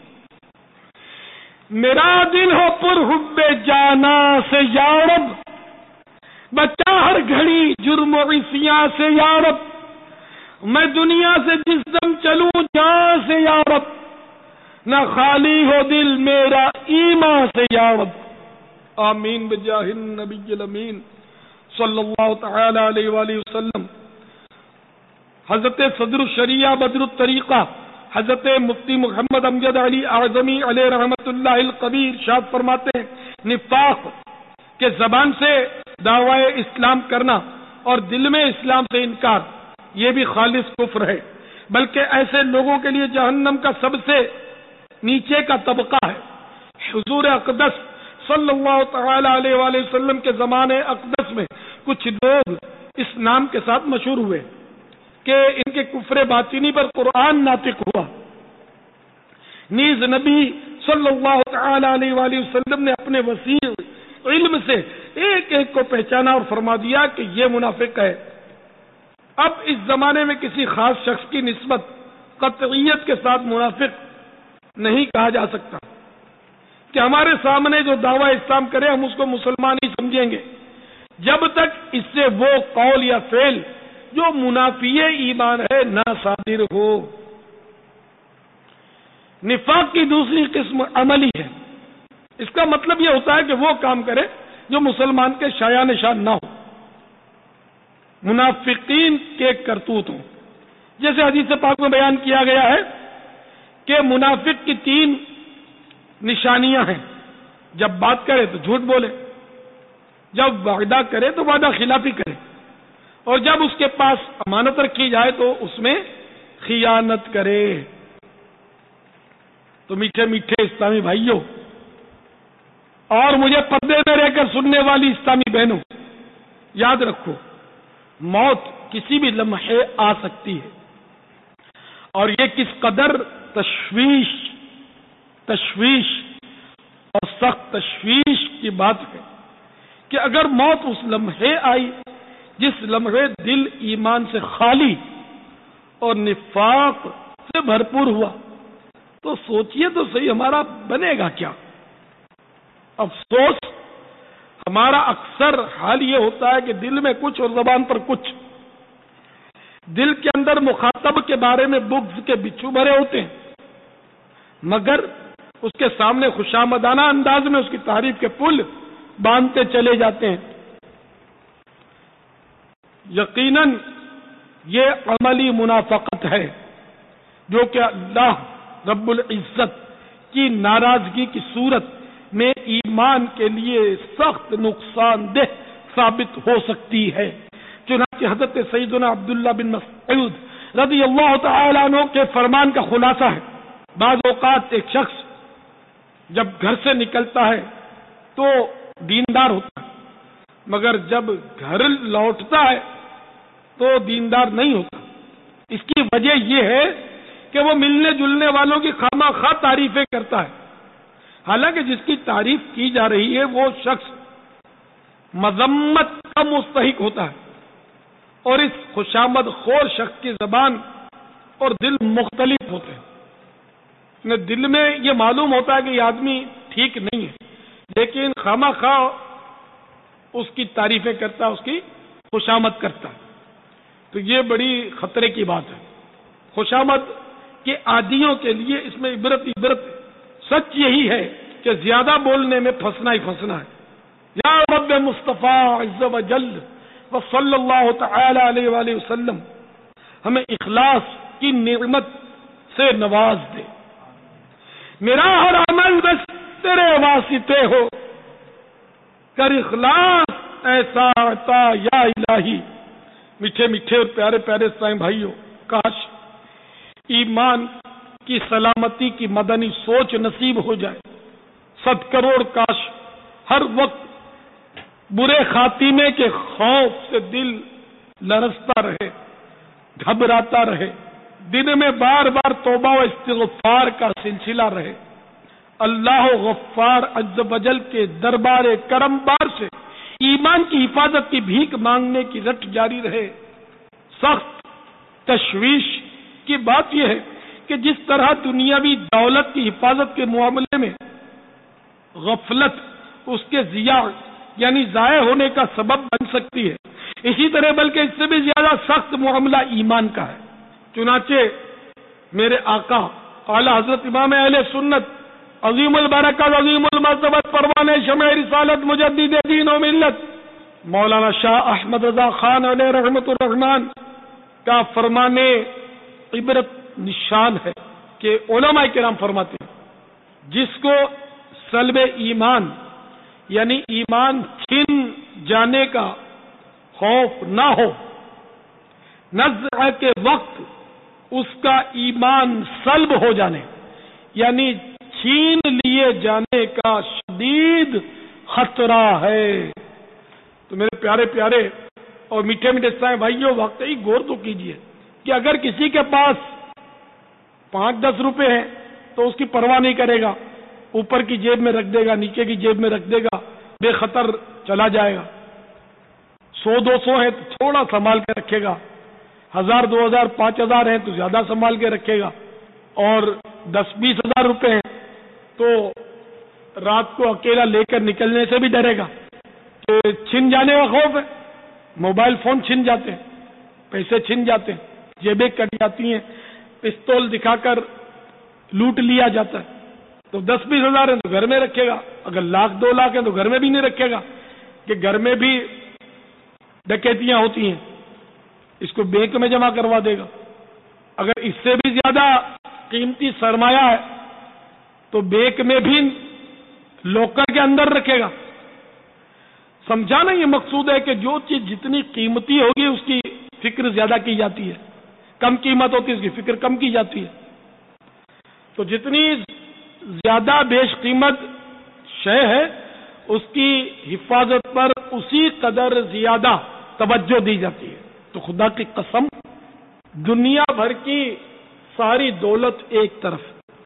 میرا دل ہو پر حب جانا سے یا رب، بچا ہر گھڑی جرم و عصیاں سے یا رب، میں دنیا سے جس دم چلوں جہاں سے یا رب، نہ خالی ہو دل میرا ایمان سے یا رب۔ آمین بجاہ النبی الامین صلی اللہ تعالی علیہ وآلہ وسلم۔ حضرت صدر الشریعہ بدر الطریقہ حضرت مفتی محمد امجد علی اعظمی علیہ رحمت اللہ القبیر ارشاد فرماتے ہیں، نفاق کے زبان سے دعوی اسلام کرنا اور دل میں اسلام سے انکار، یہ بھی خالص کفر ہے، بلکہ ایسے لوگوں کے لیے جہنم کا سب سے نیچے کا طبقہ ہے۔ حضور اقدس صلی اللہ تعالی علیہ وآلہ وسلم کے زمانے اقدس میں کچھ لوگ اس نام کے ساتھ مشہور ہوئے کہ ان کے کفر باطنی پر قرآن ناطق ہوا۔ نیز نبی صلی اللہ تعالی علیہ وآلہ وسلم نے اپنے وسیع علم سے ایک ایک کو پہچانا اور فرما دیا کہ یہ منافق ہے۔ اب اس زمانے میں کسی خاص شخص کی نسبت قطعیت کے ساتھ منافق نہیں کہا جا سکتا کہ ہمارے سامنے جو دعویٰ اسلام کرے ہم اس کو مسلمان ہی سمجھیں گے، جب تک اس سے وہ قول یا فعل جو منافی ایمان ہے نہ صادر ہو۔ نفاق کی دوسری قسم عملی ہے، اس کا مطلب یہ ہوتا ہے کہ وہ کام کرے جو مسلمان کے شایع نشان نہ ہو، منافقین کے کرتوت ہوں۔ جیسے حدیث پاک میں بیان کیا گیا ہے کہ منافق کی تین نشانیاں ہیں، جب بات کرے تو جھوٹ بولے، جب وعدہ کرے تو وعدہ خلافی کرے، اور جب اس کے پاس امانت رکھی جائے تو اس میں خیانت کرے۔ تو میٹھے میٹھے اسلامی بھائیوں اور مجھے پردے میں رہ کر سننے والی اسلامی بہنوں، یاد رکھو موت کسی بھی لمحے آ سکتی ہے، اور یہ کس قدر تشویش تشویش اور سخت تشویش کی بات ہے کہ اگر موت اس لمحے آئی جس لمحے دل ایمان سے خالی اور نفاق سے بھرپور ہوا، تو سوچئے تو صحیح ہمارا بنے گا کیا؟ افسوس ہمارا اکثر حال یہ ہوتا ہے کہ دل میں کچھ اور زبان پر کچھ، دل کے اندر مخاطب کے بارے میں بغض کے بچھو بھرے ہوتے ہیں، مگر اس کے سامنے خوشامدانہ انداز میں اس کی تعریف کے پل باندھتے چلے جاتے ہیں۔ یقیناً یہ عملی منافقت ہے جو کہ اللہ رب العزت کی ناراضگی کی صورت میں ایمان کے لیے سخت نقصان دہ ثابت ہو سکتی ہے۔ چنانچہ حضرت سیدنا عبداللہ بن مسعود رضی اللہ تعالیٰ عنہ کے فرمان کا خلاصہ ہے، بعض اوقات ایک شخص جب گھر سے نکلتا ہے تو دیندار ہوتا ہے، مگر جب گھر لوٹتا ہے تو دیندار نہیں ہوتا۔ اس کی وجہ یہ ہے کہ وہ ملنے جلنے والوں کی خواہ خواہ تعریفیں کرتا ہے، حالانکہ جس کی تعریف کی جا رہی ہے وہ شخص مذمت کا مستحق ہوتا ہے، اور اس خوشامد خور شخص کی زبان اور دل مختلف ہوتے ہیں۔ دل میں یہ معلوم ہوتا ہے کہ یہ آدمی ٹھیک نہیں ہے، لیکن خواہ خواہ اس کی تعریفیں کرتا ہے، اس کی خوشامد کرتا ہے۔ تو یہ بڑی خطرے کی بات ہے۔ خوشامد کے عادیوں کے لیے اس میں عبرت عبرت سچ یہی ہے کہ زیادہ بولنے میں پھنسنا ہی پھنسنا ہے۔ یا رب مصطفیٰ عز و جل و صلی اللہ تعالی علیہ وآلہ وسلم ہمیں اخلاص کی نعمت سے نواز دے۔ میرا ہر عمل بس تیرے واسطے ہو، کر اخلاص ایسا عطا یا الہی۔ میٹھے میٹھے اور پیارے پیارے اسلامی بھائیوں، کاش ایمان کی سلامتی کی مدنی سوچ نصیب ہو جائے۔ صد کروڑ کاش ہر وقت برے خاتمے کے خوف سے دل لرزتا رہے، گھبراتا رہے، دن میں بار بار توبہ و استغفار کا سلسلہ رہے، اللہ غفار عز و جل کے دربار کرم بار سے ایمان کی حفاظت کی بھیک مانگنے کی رٹ جاری رہے۔ سخت تشویش کی بات یہ ہے کہ جس طرح دنیاوی دولت کی حفاظت کے معاملے میں غفلت اس کے ضیاع یعنی ضائع ہونے کا سبب بن سکتی ہے، اسی طرح بلکہ اس سے بھی زیادہ سخت معاملہ ایمان کا ہے۔ چنانچہ میرے آقا اعلی حضرت امام اہل سنت عظیم البرکت عظیم المرتبت پروان شمع رسالت مجدد دین و ملت مولانا شاہ احمد رضا خان علیہ رحمت الرحمان کا فرمانے عبرت نشان ہے کہ علماء کرام فرماتے ہیں جس کو سلب ایمان یعنی ایمان چھن جانے کا خوف نہ ہو، نزع کے وقت اس کا ایمان سلب ہو جانے یعنی چھین لیے جانے کا شدید خطرہ ہے۔ تو میرے پیارے پیارے اور میٹھے میٹھے سائیں بھائیوں، واقعی غور تو کیجئے کہ اگر کسی کے پاس پانچ دس روپے ہیں تو اس کی پرواہ نہیں کرے گا، اوپر کی جیب میں رکھ دے گا، نیچے کی جیب میں رکھ دے گا، بے خطر چلا جائے گا۔ سو دو سو ہیں تو تھوڑا سنبھال کے رکھے گا، ہزار دو ہزار پانچ ہزار ہیں تو زیادہ سنبھال کے رکھے گا، اور دس بیس ہزار روپے ہیں تو رات کو اکیلا لے کر نکلنے سے بھی ڈرے گا کہ چھن جانے کا خوف ہے۔ موبائل فون چھن جاتے ہیں، پیسے چھن جاتے ہیں، جیبیں کٹ جاتی ہیں، پستول دکھا کر لوٹ لیا جاتا ہے۔ تو دس بیس ہزار ہیں تو گھر میں رکھے گا، اگر لاکھ دو لاکھ ہیں تو گھر میں بھی نہیں رکھے گا کہ گھر میں بھی ڈکیتیاں ہوتی ہیں، اس کو بینک میں جمع کروا دے گا۔ اگر اس سے بھی زیادہ قیمتی سرمایہ ہے تو بینک میں بھی لوکر کے اندر رکھے گا۔ سمجھا نا؟ یہ مقصود ہے کہ جو چیز جتنی قیمتی ہوگی اس کی فکر زیادہ کی جاتی ہے، کم قیمت ہوتی ہے اس کی فکر کم کی جاتی ہے۔ تو جتنی زیادہ بیش قیمت شے ہے اس کی حفاظت پر اسی قدر زیادہ توجہ دی جاتی ہے۔ تو خدا کی قسم، دنیا بھر کی ساری دولت ایک طرف،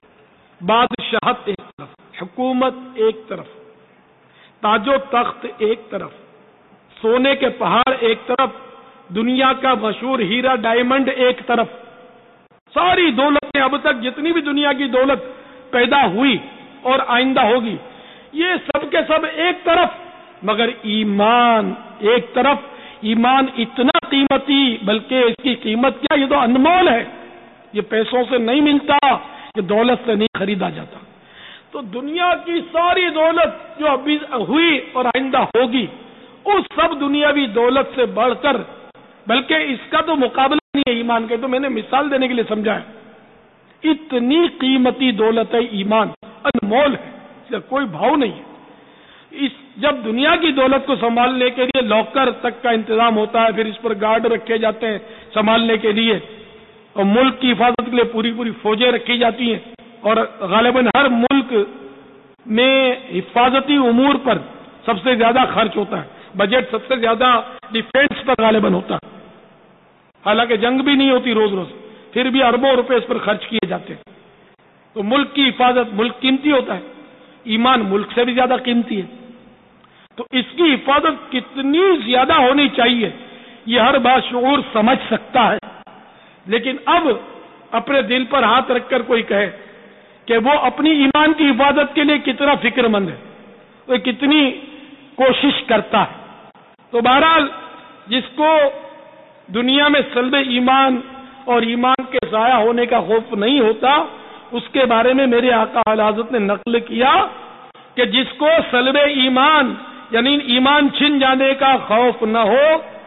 بادشاہت ایک طرف، حکومت ایک طرف، تاج و تخت ایک طرف، سونے کے پہاڑ ایک طرف، دنیا کا مشہور ہیرا ڈائمنڈ ایک طرف، ساری دولتیں اب تک جتنی بھی دنیا کی دولت پیدا ہوئی اور آئندہ ہوگی، یہ سب کے سب ایک طرف، مگر ایمان ایک طرف۔ ایمان اتنا قیمتی، بلکہ اس کی قیمت کیا، یہ تو انمول ہے، یہ پیسوں سے نہیں ملتا، یہ دولت سے نہیں خریدا جاتا۔ تو دنیا کی ساری دولت جو ابھی ہوئی اور آئندہ ہوگی، اس سب دنیاوی دولت سے بڑھ کر، بلکہ اس کا تو مقابلہ نہیں ہے ایمان کے، تو میں نے مثال دینے کے لیے سمجھا ہے، اتنی قیمتی دولت ہے ایمان، انمول ہے، اس کا کوئی بھاؤ نہیں ہے۔ اس جب دنیا کی دولت کو سنبھالنے کے لیے لاکر تک کا انتظام ہوتا ہے، پھر اس پر گارڈ رکھے جاتے ہیں سنبھالنے کے لیے، اور ملک کی حفاظت کے لیے پوری پوری فوجیں رکھی جاتی ہیں، اور غالباً ہر ملک میں حفاظتی امور پر سب سے زیادہ خرچ ہوتا ہے، بجٹ سب سے زیادہ ڈیفینس پر غالباً ہوتا ہے، حالانکہ جنگ بھی نہیں ہوتی روز روز، پھر بھی اربوں روپے اس پر خرچ کیے جاتے ہیں۔ تو ملک کی حفاظت، ملک قیمتی ہوتا ہے، ایمان ملک سے بھی زیادہ قیمتی ہے۔ تو اس کی حفاظت کتنی زیادہ ہونی چاہیے یہ ہر باشعور سمجھ سکتا ہے، لیکن اب اپنے دل پر ہاتھ رکھ کر کوئی کہے کہ وہ اپنی ایمان کی حفاظت کے لیے کتنا فکر مند ہے، وہ کتنی کوشش کرتا ہے۔ تو بہرحال جس کو دنیا میں سلب ایمان اور ایمان کے ضائع ہونے کا خوف نہیں ہوتا، اس کے بارے میں میرے آقا اعلی حضرت نے نقل کیا کہ جس کو سلب ایمان یعنی ایمان چھن جانے کا خوف نہ ہو،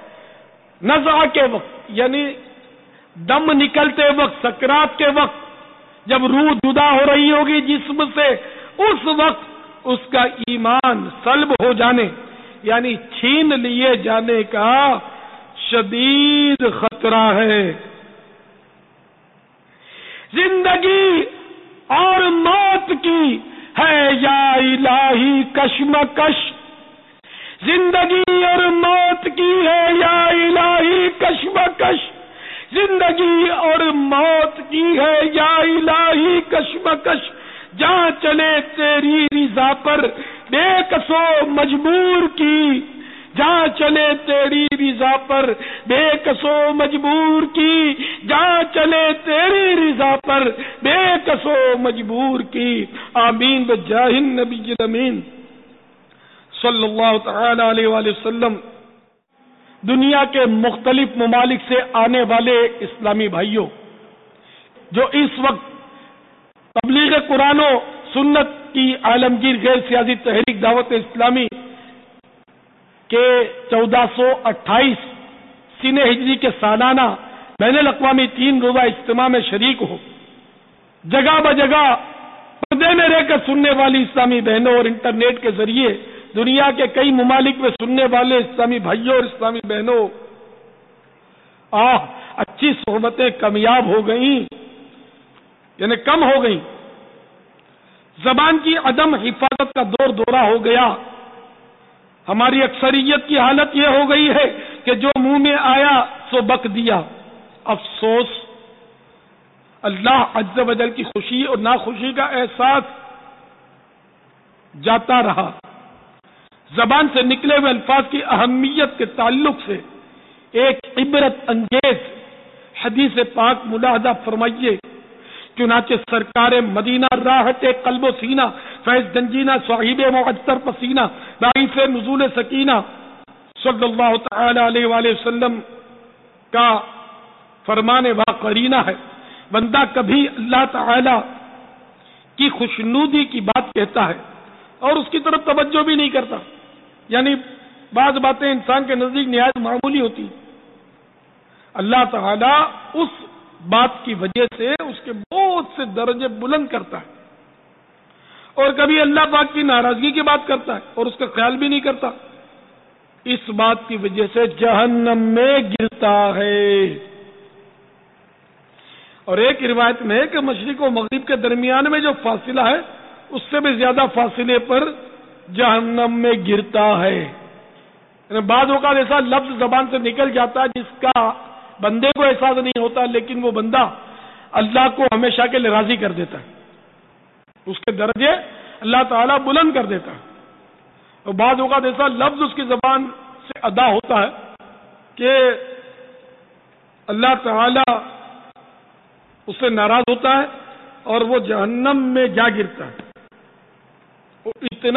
نزع کے وقت یعنی دم نکلتے وقت، سکرات کے وقت، جب روح جدا ہو رہی ہوگی جسم سے، اس وقت اس کا ایمان سلب ہو جانے یعنی چھین لیے جانے کا شدید خطرہ ہے۔ زندگی اور موت کی ہے یا الہی کشمکش، زندگی اور موت کی ہے یا الہی کشمکش، زندگی اور موت کی ہے یا الہی کشمکش، جہاں چلے تیری رضا پر بے کسو مجبور کی، جہاں چلے تیری رضا پر بے کسو مجبور کی، جہاں چلے تیری رضا پر بے کسو مجبور کی، آمین بجاہ النبی الامین صلی اللہ تعالی علیہ وآلہ وسلم۔ دنیا کے مختلف ممالک سے آنے والے اسلامی بھائیوں، جو اس وقت تبلیغ قرآن و سنت کی عالمگیر غیر سیاسی تحریک دعوت اسلامی کے چودہ سو اٹھائیس سینہ ہجری کے سالانہ بین الاقوامی تین روزہ اجتماع میں شریک ہو، جگہ بجگہ پردے میں رہ کر سننے والی اسلامی بہنوں اور انٹرنیٹ کے ذریعے دنیا کے کئی ممالک میں سننے والے اسلامی بھائیوں اور اسلامی بہنوں، آہ اچھی صحبتیں کامیاب ہو گئیں، یعنی کم ہو گئیں، زبان کی عدم حفاظت کا دور دورہ ہو گیا، ہماری اکثریت کی حالت یہ ہو گئی ہے کہ جو منہ میں آیا سو بک دیا۔ افسوس، اللہ عز و جل کی خوشی اور ناخوشی کا احساس جاتا رہا۔ زبان سے نکلے ہوئے الفاظ کی اہمیت کے تعلق سے ایک عبرت انگیز حدیث پاک ملاحظہ فرمائیے۔ چنانچہ سرکار مدینہ راحت قلب و سینہ، فیض گنجینہ، صاحب معطر پسینہ، باعث نزول سکینہ صلی اللہ تعالی علیہ وآلہ وسلم کا فرمان وا قرینہ ہے، بندہ کبھی اللہ تعالی کی خوشنودی کی بات کہتا ہے اور اس کی طرف توجہ بھی نہیں کرتا، یعنی بعض باتیں انسان کے نزدیک نہایت معمولی ہوتی ہیں، اللہ تعالی اس بات کی وجہ سے اس کے بہت سے درجے بلند کرتا ہے، اور کبھی اللہ پاک کی ناراضگی کی بات کرتا ہے اور اس کا خیال بھی نہیں کرتا، اس بات کی وجہ سے جہنم میں گرتا ہے۔ اور ایک روایت میں ہے کہ مشرق و مغرب کے درمیان میں جو فاصلہ ہے اس سے بھی زیادہ فاصلے پر جہنم میں گرتا ہے۔ یعنی بعض اوقات ایسا لفظ زبان سے نکل جاتا ہے جس کا بندے کو احساس نہیں ہوتا، لیکن وہ بندہ اللہ کو ہمیشہ کے لیے راضی کر دیتا ہے، اس کے درجے اللہ تعالیٰ بلند کر دیتا ہے۔ اور بعض اوقات ایسا لفظ اس کی زبان سے ادا ہوتا ہے کہ اللہ تعالیٰ اس سے ناراض ہوتا ہے اور وہ جہنم میں جا گرتا ہے۔ اتنا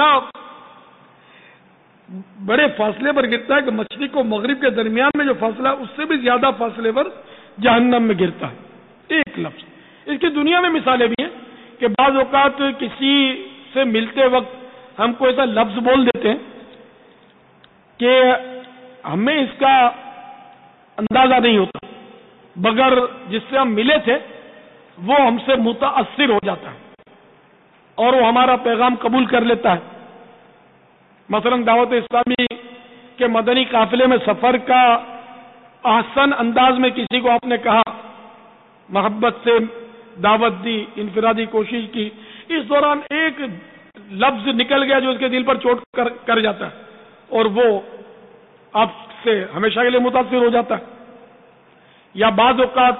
بڑے فاصلے پر گرتا ہے کہ مشرق و مغرب کے درمیان میں جو فاصلہ ہے اس سے بھی زیادہ فاصلے پر جہنم میں گرتا ہے، ایک لفظ۔ اس کی دنیا میں مثالیں بھی ہیں کہ بعض اوقات کسی سے ملتے وقت ہم کو ایسا لفظ بول دیتے ہیں کہ ہمیں اس کا اندازہ نہیں ہوتا، مگر جس سے ہم ملے تھے وہ ہم سے متاثر ہو جاتا ہے اور وہ ہمارا پیغام قبول کر لیتا ہے۔ مثلا دعوت اسلامی کے مدنی قافلے میں سفر کا احسن انداز میں کسی کو آپ نے کہا، محبت سے دعوت دی، انفرادی کوشش کی، اس دوران ایک لفظ نکل گیا جو اس کے دل پر چوٹ کر, کر جاتا ہے اور وہ آپ سے ہمیشہ کے لیے متاثر ہو جاتا ہے۔ یا بعض اوقات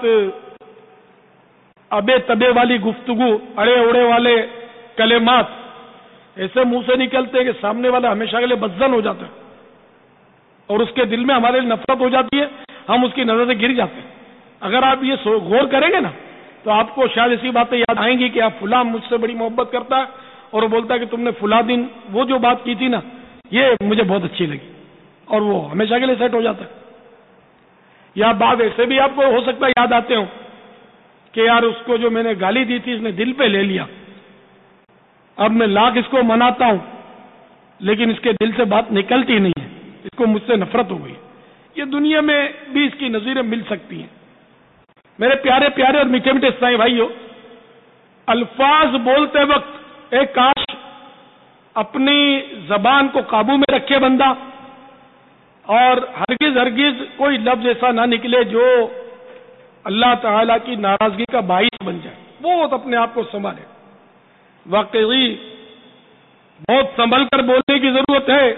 ابے تبے والی گفتگو، اڑے اڑے والے کلمات ایسے منہ سے نکلتے ہیں کہ سامنے والا ہمیشہ کے لیے بدظن ہو جاتا ہے اور اس کے دل میں ہمارے لیے نفرت ہو جاتی ہے، ہم اس کی نظر سے گر جاتے ہیں۔ اگر آپ یہ غور کریں گے نا تو آپ کو شاید ایسی باتیں یاد آئیں گی کہ آپ فلاں مجھ سے بڑی محبت کرتا ہے اور وہ بولتا ہے کہ تم نے فلاں دن وہ جو بات کی تھی نا یہ مجھے بہت اچھی لگی، اور وہ ہمیشہ کے لیے سیٹ ہو جاتا ہے۔ یا بات ایسے بھی آپ کو ہو سکتا ہے یاد آتے ہوں کہ یار اس کو جو میں نے گالی دی تھی اس نے دل پہ لے لیا، اب میں لاکھ اس کو مناتا ہوں لیکن اس کے دل سے بات نکلتی نہیں ہے، اس کو مجھ سے نفرت ہو گئی۔ یہ دنیا میں بھی اس کی نظیریں مل سکتی ہیں۔ میرے پیارے پیارے اور میٹھے میٹھے اسلامی بھائیوں، الفاظ بولتے وقت ایک کاش اپنی زبان کو قابو میں رکھے بندہ، اور ہرگز ہرگز کوئی لفظ ایسا نہ نکلے جو اللہ تعالی کی ناراضگی کا باعث بن جائے۔ بہت اپنے آپ کو سنبھالے، واقعی بہت سنبھل کر بولنے کی ضرورت ہے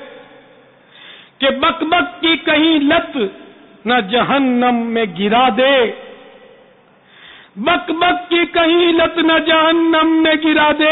کہ بک بک کی کہیں لت نہ جہنم میں گرا دے، بک بک کی کہیں لت نہ جہنم میں گرا دے.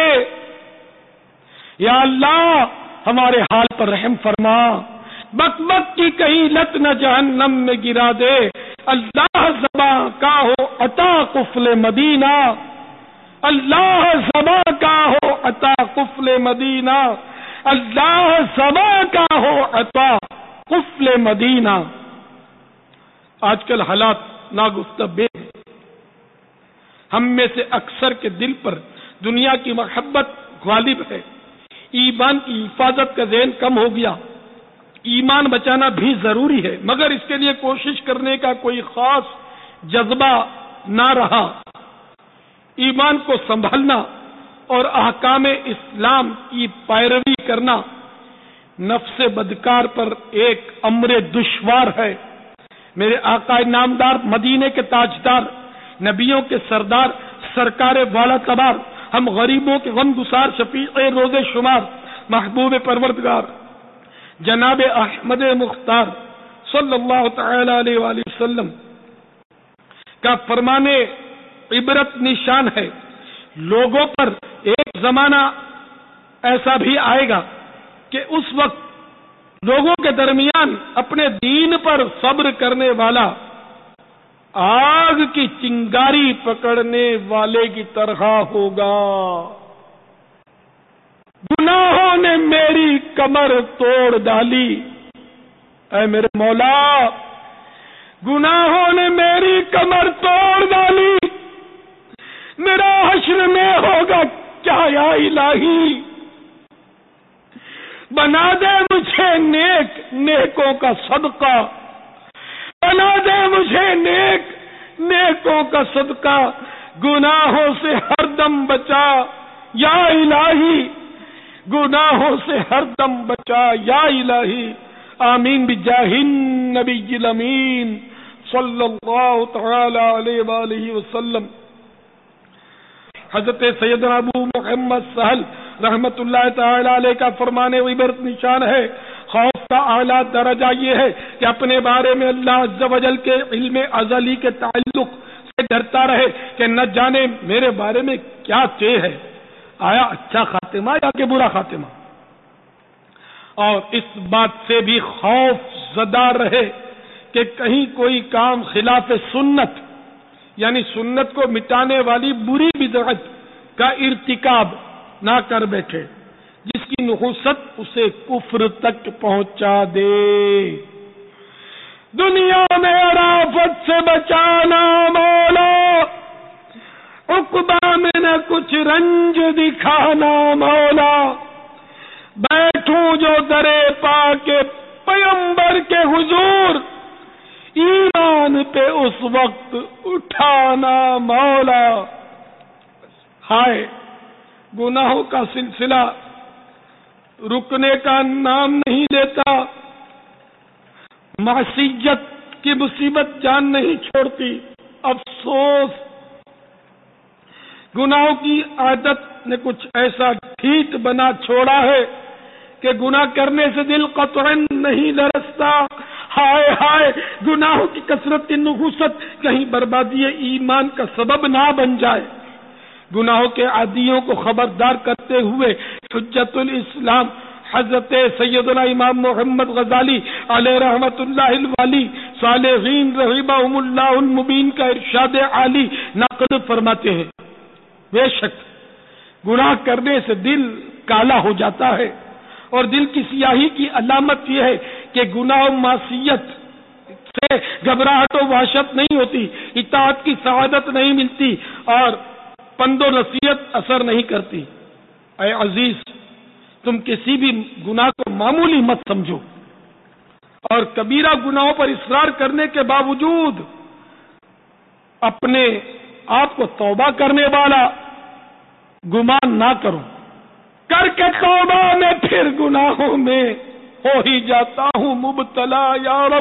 یا اللہ ہمارے حال پر رحم فرما. بک بک کی کہیں لت نہ جہنم میں گرا دے. اللہ زباں کا ہو عطا قفل مدینہ. اللہ زباں کا ہو عطا قفل مدینہ. اللہ زباں کا ہو عطا قفل مدینہ. آج کل حالات ناگفتہ بے ہیں. ہم میں سے اکثر کے دل پر دنیا کی محبت غالب ہے. ایمان کی حفاظت کا ذہن کم ہو گیا. ایمان بچانا بھی ضروری ہے مگر اس کے لیے کوشش کرنے کا کوئی خاص جذبہ نہ رہا. ایمان کو سنبھالنا اور احکام اسلام کی پیروی کرنا نفس بدکار پر ایک امر دشوار ہے. میرے آقا نامدار، مدینے کے تاجدار، نبیوں کے سردار، سرکار والا تبار، ہم غریبوں کے غم گسار، شفیع روز شمار، محبوب پروردگار جناب احمد مختار صلی اللہ تعالی علیہ وآلہ وسلم کا فرمانے عبرت نشان ہے. لوگوں پر ایک زمانہ ایسا بھی آئے گا کہ اس وقت لوگوں کے درمیان اپنے دین پر صبر کرنے والا آگ کی چنگاری پکڑنے والے کی طرح ہوگا. گناہوں نے میری کمر توڑ ڈالی. اے میرے مولا، گناہوں نے میری کمر توڑ ڈالی. میرا حشر میں ہوگا کیا یا الہی. بنا دے مجھے نیک نیکوں کا صدقہ. بنا دے مجھے نیک نیکوں کا صدقہ. گناہوں سے ہر دم بچا یا الہی. گناہوں سے ہر دم بچا یا الہی. آمین بجاہ النبی الامین صلی اللہ تعالی علیہ وآلہ وسلم. حضرت سیدنا ابو محمد سہل رحمت اللہ تعالی علیہ کا فرمانے عبرت نشان ہے. خوف کا اعلیٰ درجہ یہ ہے کہ اپنے بارے میں اللہ عز و جل کے علم ازلی کے تعلق سے ڈرتا رہے کہ نہ جانے میرے بارے میں کیا طے ہے، آیا اچھا خاتمہ یا کہ برا خاتمہ. اور اس بات سے بھی خوف زدہ رہے کہ کہیں کوئی کام خلاف سنت یعنی سنت کو مٹانے والی بری بدعت کا ارتکاب نہ کر بیٹھے جس کی نحوست اسے کفر تک پہنچا دے. دنیا میں عرافت سے بچانا مولا، عقبہ میں نہ کچھ رنج دکھانا مولا. بیٹھوں جو درے پا کے پیمبر کے حضور، ایمان پہ اس وقت اٹھانا مولا. ہائے گناہوں کا سلسلہ رکنے کا نام نہیں لیتا. معصیت کی مصیبت جان نہیں چھوڑتی. افسوس، گناہوں کی عادت نے کچھ ایسا ٹھیک بنا چھوڑا ہے کہ گناہ کرنے سے دل قطعاً نہیں لرزتا. ہائے ہائے، گناہوں کی کثرت کی نحوست کہیں بربادی ایمان کا سبب نہ بن جائے. گناہوں کے عادیوں کو خبردار کرتے ہوئے حجت الاسلام حضرت سیدنا امام محمد غزالی علیہ رحمت اللہ الوالی صالحین رحمہم اللہ المبین کا ارشاد عالی نقل فرماتے ہیں، بے شک گناہ کرنے سے دل کالا ہو جاتا ہے، اور دل کی سیاہی کی علامت یہ ہے کہ گناہ و معصیت سے گھبراہٹ و وحشت نہیں ہوتی، اطاعت کی سعادت نہیں ملتی، اور پند و نصیحت اثر نہیں کرتی. اے عزیز، تم کسی بھی گناہ کو معمولی مت سمجھو، اور کبیرہ گناہوں پر اصرار کرنے کے باوجود اپنے آپ کو توبہ کرنے والا گمان نہ کرو. کر کے توبہ میں پھر گناہوں میں ہو ہی جاتا ہوں مبتلا یا رب.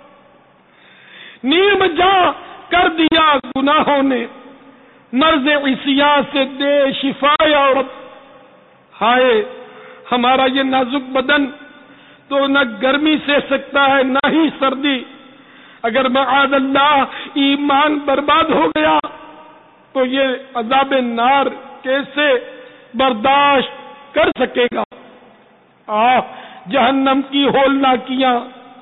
نیم جا کر دیا گناہوں نے، مرض عصیاں سے دے شفا یا رب. ہائے ہمارا یہ نازک بدن تو نہ گرمی سہ سکتا ہے نہ ہی سردی. اگر معاذ اللہ ایمان برباد ہو گیا تو یہ عذاب نار کیسے برداشت کر سکے گا؟ آہ جہنم کی ہولناکیاں۔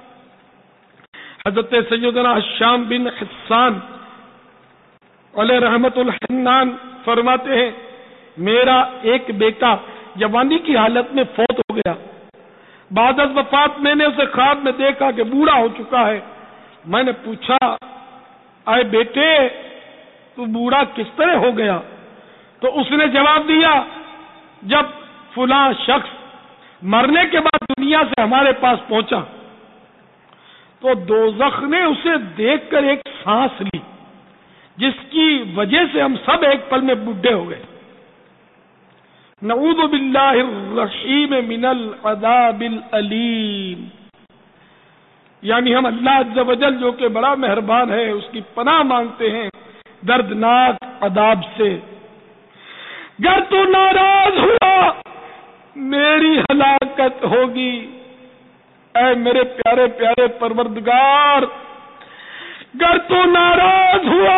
حضرت سیدنا حشام بن حسان علیہ رحمت الحنان فرماتے ہیں میرا ایک بیٹا جوانی کی حالت میں فوت ہو گیا۔ بعد از وفات میں نے اسے خواب میں دیکھا کہ بوڑھا ہو چکا ہے۔ میں نے پوچھا اے بیٹے تو بوڑھا کس طرح ہو گیا؟ تو اس نے جواب دیا جب فلاں شخص مرنے کے بعد دنیا سے ہمارے پاس پہنچا تو دوزخ نے اسے دیکھ کر ایک سانس لی جس کی وجہ سے ہم سب ایک پل میں بڈھے ہو گئے۔ نعوذ باللہ الرحیم من العذاب العلیم، یعنی ہم اللہ عز و جل جو کہ بڑا مہربان ہے اس کی پناہ مانگتے ہیں دردناک عذاب سے۔ گر تو ناراض ہوا میری ہلاکت ہوگی، اے میرے پیارے پیارے پروردگار گر تو ناراض ہوا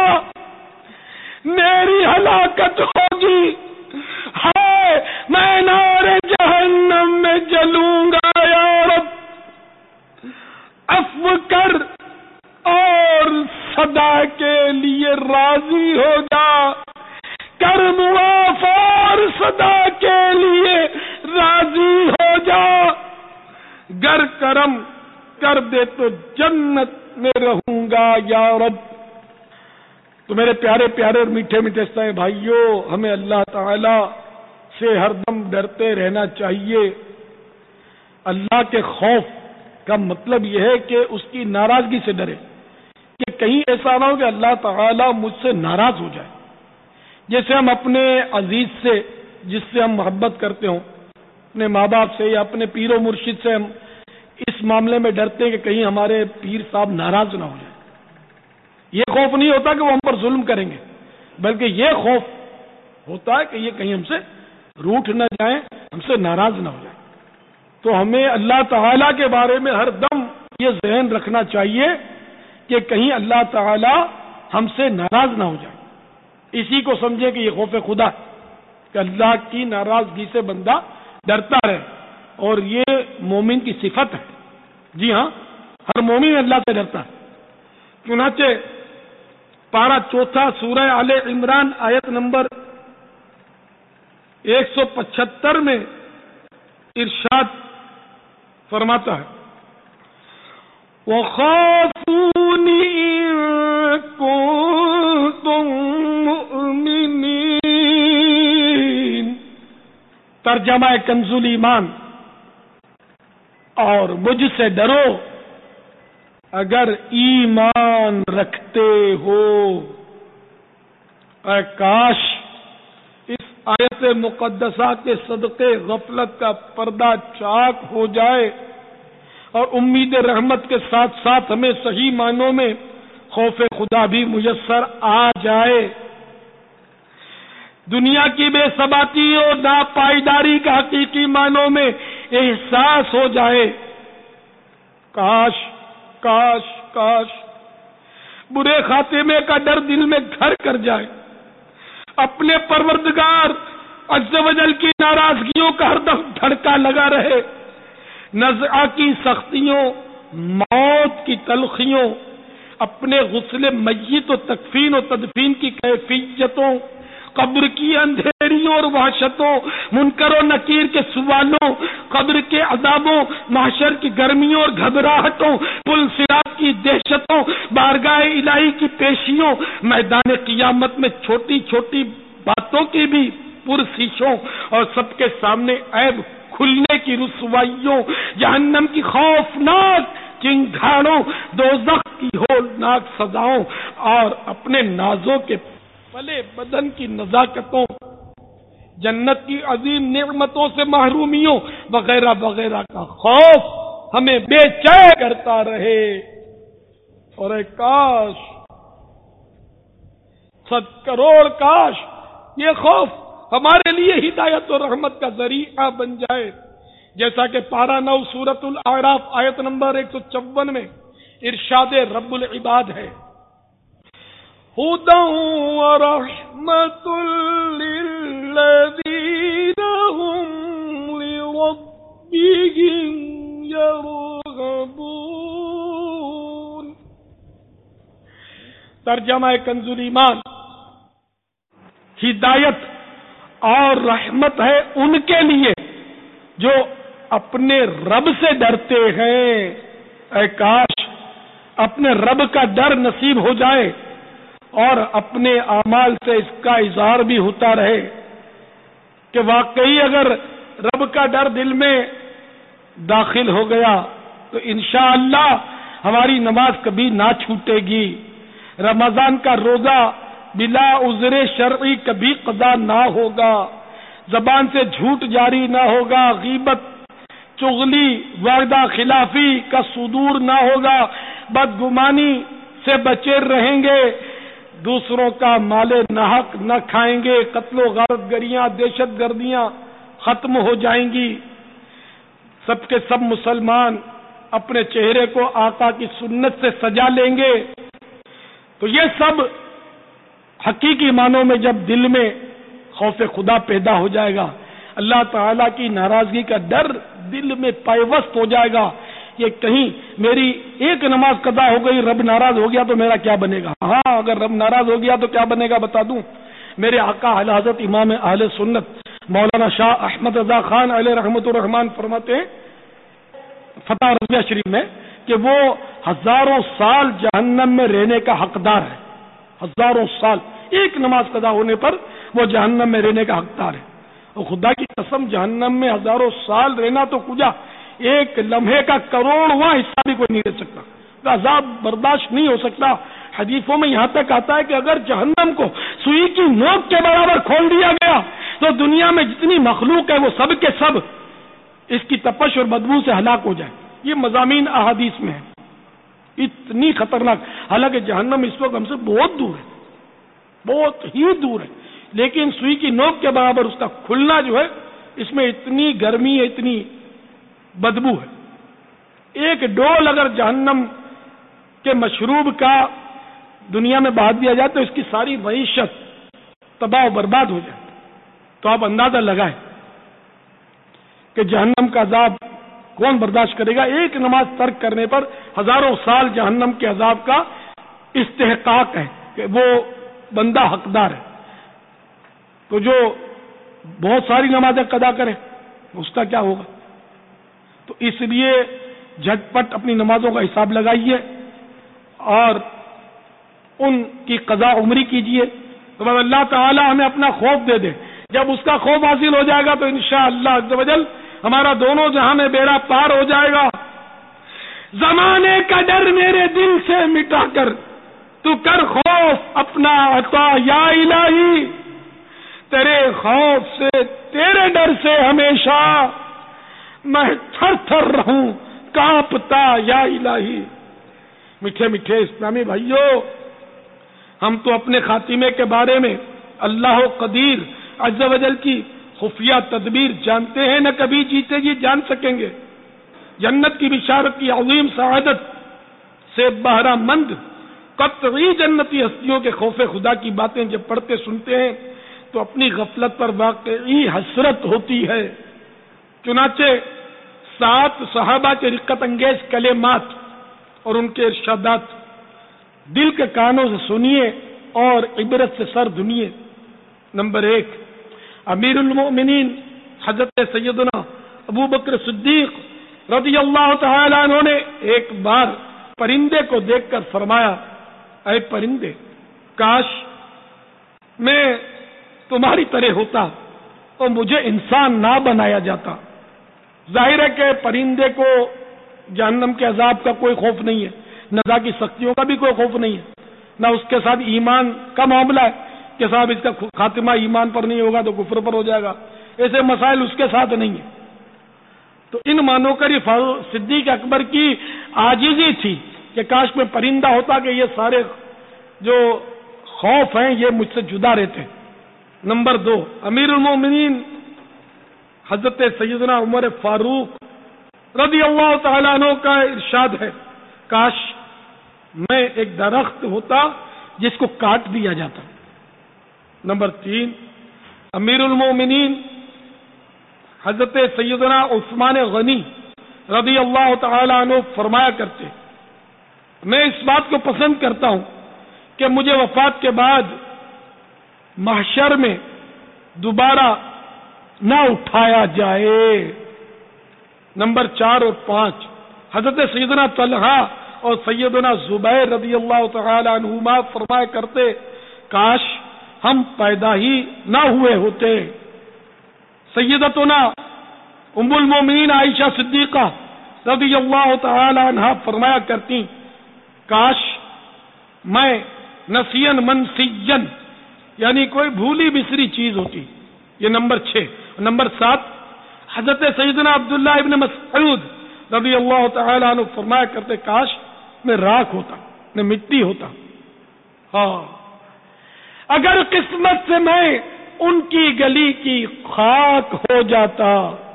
میری ہلاکت ہوگی، ہائے میں نار جہنم میں جلوں گا، یا رب عفو کر اور صدا کے لیے راضی ہو جا، کر معاف اور صدا کے لیے راضی ہو جا، گر کرم کر دے تو جنت میں رہوں گا یا رب۔ تو میرے پیارے پیارے اور میٹھے میٹھے سائے بھائیوں، ہمیں اللہ تعالی سے ہر دم ڈرتے رہنا چاہیے۔ اللہ کے خوف کا مطلب یہ ہے کہ اس کی ناراضگی سے ڈرے، کہ کہیں ایسا نہ ہو کہ اللہ تعالی مجھ سے ناراض ہو جائے۔ جیسے ہم اپنے عزیز سے جس سے ہم محبت کرتے ہوں، اپنے ماں باپ سے یا اپنے پیر و مرشد سے ہم اس معاملے میں ڈرتے ہیں کہ کہیں ہمارے پیر صاحب ناراض نہ ہو جائے۔ یہ خوف نہیں ہوتا کہ وہ ہم پر ظلم کریں گے، بلکہ یہ خوف ہوتا ہے کہ یہ کہیں ہم سے روٹھ نہ جائیں، ہم سے ناراض نہ ہو جائیں۔ تو ہمیں اللہ تعالیٰ کے بارے میں ہر دم یہ ذہن رکھنا چاہیے کہ کہیں اللہ تعالیٰ ہم سے ناراض نہ ہو جائے۔ اسی کو سمجھے کہ یہ خوف خدا ہے کہ اللہ کی ناراضگی سے بندہ ڈرتا رہے، اور یہ مومن کی صفت ہے۔ جی ہاں، ہر مومن اللہ سے ڈرتا ہے۔ چنانچہ پارہ چوتھا سورہ آل عمران آیت نمبر ایک سو پچہتر میں ارشاد فرماتا ہے وَخَافُونِ إِن كُنتُم مُّؤْمِنِينَ، ترجمہ کنز الایمان، اور مجھ سے ڈرو اگر ایمان رکھتے ہو۔ اے کاش اس آیت مقدسہ کے صدقے غفلت کا پردہ چاک ہو جائے اور امید رحمت کے ساتھ ساتھ ہمیں صحیح معنوں میں خوف خدا بھی میسر آ جائے، دنیا کی بے ثباتی اور ناپائیداری کا حقیقی معنوں میں احساس ہو جائے۔ کاش کاش کاش برے خاتمے کا ڈر دل میں گھر کر جائے، اپنے پروردگار عز و جل کی ناراضگیوں کا ہر دم دھڑکا لگا رہے، نزعہ کی سختیوں، موت کی تلخیوں، اپنے غسل میت و تکفین و تدفین کی کیفیتوں، قبر کی اندھیریوں اور وحشتوں، منکر و نکیر کے سوالوں، قبر کے عذابوں، محشر کی گرمیوں اور گھبراہٹوں، پل صراط کی دہشتوں، بارگاہ الہی کی پیشیوں، میدان قیامت میں چھوٹی چھوٹی باتوں کی بھی پرسشوں اور سب کے سامنے عیب کھلنے کی رسوائیوں، جہنم کی خوفناک چنگھاڑوں، دوزخ کی ہولناک سزاؤں اور اپنے نازوں کے پلے بدن کی نزاکتوں، جنت کی عظیم نعمتوں سے محرومیوں وغیرہ وغیرہ کا خوف ہمیں بے چین کرتا رہے۔ اور اے کاش، صد کروڑ کاش یہ خوف ہمارے لیے ہدایت اور رحمت کا ذریعہ بن جائے، جیسا کہ پارہ نو سورۃ الاعراف آیت نمبر ایک سو چون میں ارشاد رب العباد ہے ہدی ورحمۃ للذین هم لربهم یرغبون۔ ترجمہ کنز الایمان، ہدایت اور رحمت ہے ان کے لیے جو اپنے رب سے ڈرتے ہیں۔ اے کاش اپنے رب کا ڈر نصیب ہو جائے اور اپنے اعمال سے اس کا اظہار بھی ہوتا رہے کہ واقعی اگر رب کا ڈر دل میں داخل ہو گیا تو انشاءاللہ ہماری نماز کبھی نہ چھوٹے گی، رمضان کا روزہ بلا عذر شرعی کبھی قضا نہ ہوگا، زبان سے جھوٹ جاری نہ ہوگا، غیبت، چغلی، وعدہ خلافی کا صدور نہ ہوگا، بدگمانی سے بچے رہیں گے، دوسروں کا مال ناحق نہ کھائیں گے، قتل و غارت گریاں، دہشت گردیاں ختم ہو جائیں گی، سب کے سب مسلمان اپنے چہرے کو آقا کی سنت سے سجا لیں گے۔ تو یہ سب حقیقی معنوں میں جب دل میں خوف خدا پیدا ہو جائے گا، اللہ تعالیٰ کی ناراضگی کا ڈر دل میں پیوست ہو جائے گا، یہ کہیں میری ایک نماز قضا ہو گئی، رب ناراض ہو گیا تو میرا کیا بنے گا؟ ہاں، اگر رب ناراض ہو گیا تو کیا بنے گا بتا دوں، میرے آقا اعلی حضرت امام اہل سنت مولانا شاہ احمد رضا خان علیہ رحمت الرحمان فرماتے ہیں فتح رضویہ شریف میں کہ وہ ہزاروں سال جہنم میں رہنے کا حقدار ہے، ہزاروں سال ایک نماز قضا ہونے پر وہ جہنم میں رہنے کا حقدار ہے۔ اور خدا کی قسم جہنم میں ہزاروں سال رہنا تو کجا، ایک لمحے کا کروڑواں حصہ بھی کوئی نہیں رہ سکتا، عذاب برداشت نہیں ہو سکتا۔ حدیثوں میں یہاں تک آتا ہے کہ اگر جہنم کو سوئی کی نوک کے برابر کھول دیا گیا تو دنیا میں جتنی مخلوق ہے وہ سب کے سب اس کی تپش اور بدبو سے ہلاک ہو جائے۔ یہ مضامین احادیث میں ہے، اتنی خطرناک، حالانکہ جہنم اس وقت ہم سے بہت دور ہے، بہت ہی دور ہے، لیکن سوئی کی نوک کے برابر اس کا کھلنا جو ہے، اس میں اتنی گرمی ہے، اتنی بدبو ہے۔ ایک ڈول اگر جہنم کے مشروب کا دنیا میں بہا دیا جائے تو اس کی ساری معیشت تباہ و برباد ہو جائے۔ تو آپ اندازہ لگائیں کہ جہنم کا عذاب کون برداشت کرے گا؟ ایک نماز ترک کرنے پر ہزاروں سال جہنم کے عذاب کا استحقاق ہے کہ وہ بندہ حقدار ہے۔ تو جو بہت ساری نمازیں قضا کرے اس کا کیا ہوگا؟ تو اس لیے جھٹ پٹ اپنی نمازوں کا حساب لگائیے اور ان کی قضا عمری کیجیے، تو اللہ تعالی ہمیں اپنا خوف دے دے۔ جب اس کا خوف حاصل ہو جائے گا تو انشاءاللہ عز و جل ہمارا دونوں جہاں میں بیڑا پار ہو جائے گا۔ زمانے کا ڈر میرے دل سے مٹا کر تو کر خوف اپنا عطا یا الہی، تیرے خوف سے تیرے ڈر سے ہمیشہ میں تھر تھر رہوں کانپتا یا الہی۔ میٹھے میٹھے اسلامی بھائیوں، ہم تو اپنے خاتمے کے بارے میں اللہ قدیر عز و جل کی خفیہ تدبیر جانتے ہیں، نہ کبھی جیتے جی جان سکیں گے۔ جنت کی بشارت کی عظیم سعادت سے بہرہ مند قطعی جنتی ہستیوں کے خوف خدا کی باتیں جب پڑھتے سنتے ہیں تو اپنی غفلت پر واقعی حسرت ہوتی ہے۔ چنانچہ سات صحابہ کے رقت انگیز کلمات اور ان کے ارشادات دل کے کانوں سے سنیے اور عبرت سے سر دھنیے۔ نمبر ایک، امیر المؤمنین حضرت سیدنا ابو بکر صدیق رضی اللہ تعالی عنہ نے ایک بار پرندے کو دیکھ کر فرمایا، اے پرندے، کاش میں تمہاری طرح ہوتا اور مجھے انسان نہ بنایا جاتا۔ ظاہر ہے کہ پرندے کو جہنم کے عذاب کا کوئی خوف نہیں ہے، نزا کی سختیوں کا بھی کوئی خوف نہیں ہے، نہ اس کے ساتھ ایمان کا معاملہ ہے کہ صاحب اس کا خاتمہ ایمان پر نہیں ہوگا تو کفر پر ہو جائے گا، ایسے مسائل اس کے ساتھ نہیں ہیں۔ تو ان معنوں کر یہ صدیق اکبر کی عاجزی تھی کہ کاش میں پرندہ ہوتا کہ یہ سارے جو خوف ہیں یہ مجھ سے جدا رہتے۔ نمبر دو، امیر المومنین حضرت سیدنا عمر فاروق رضی اللہ تعالیٰ عنہ کا ارشاد ہے، کاش میں ایک درخت ہوتا جس کو کاٹ دیا جاتا. نمبر تین، امیر المومنین حضرت سیدنا عثمان غنی رضی اللہ تعالی عنہ فرمایا کرتے، میں اس بات کو پسند کرتا ہوں کہ مجھے وفات کے بعد محشر میں دوبارہ نہ اٹھایا جائے. نمبر چار اور پانچ، حضرت سیدنا طلحہ اور سیدنا زبیر رضی اللہ تعالی عنہما فرمایا کرتے، کاش ہم پیدا ہی نہ ہوئے ہوتے. سیدتنا ام المومنین عائشہ صدیقہ رضی اللہ تعالی عنہا فرمایا کرتی، کاش میں نسین منسین یعنی کوئی بھولی بسری چیز ہوتی. یہ نمبر چھ. نمبر سات، حضرت سیدنا عبداللہ ابن مسعود رضی اللہ تعالی عنہ فرمایا کرتے، کاش میں راکھ ہوتا، میں مٹی ہوتا. ہاں، اگر قسمت سے میں ان کی گلی کی خاک ہو جاتا،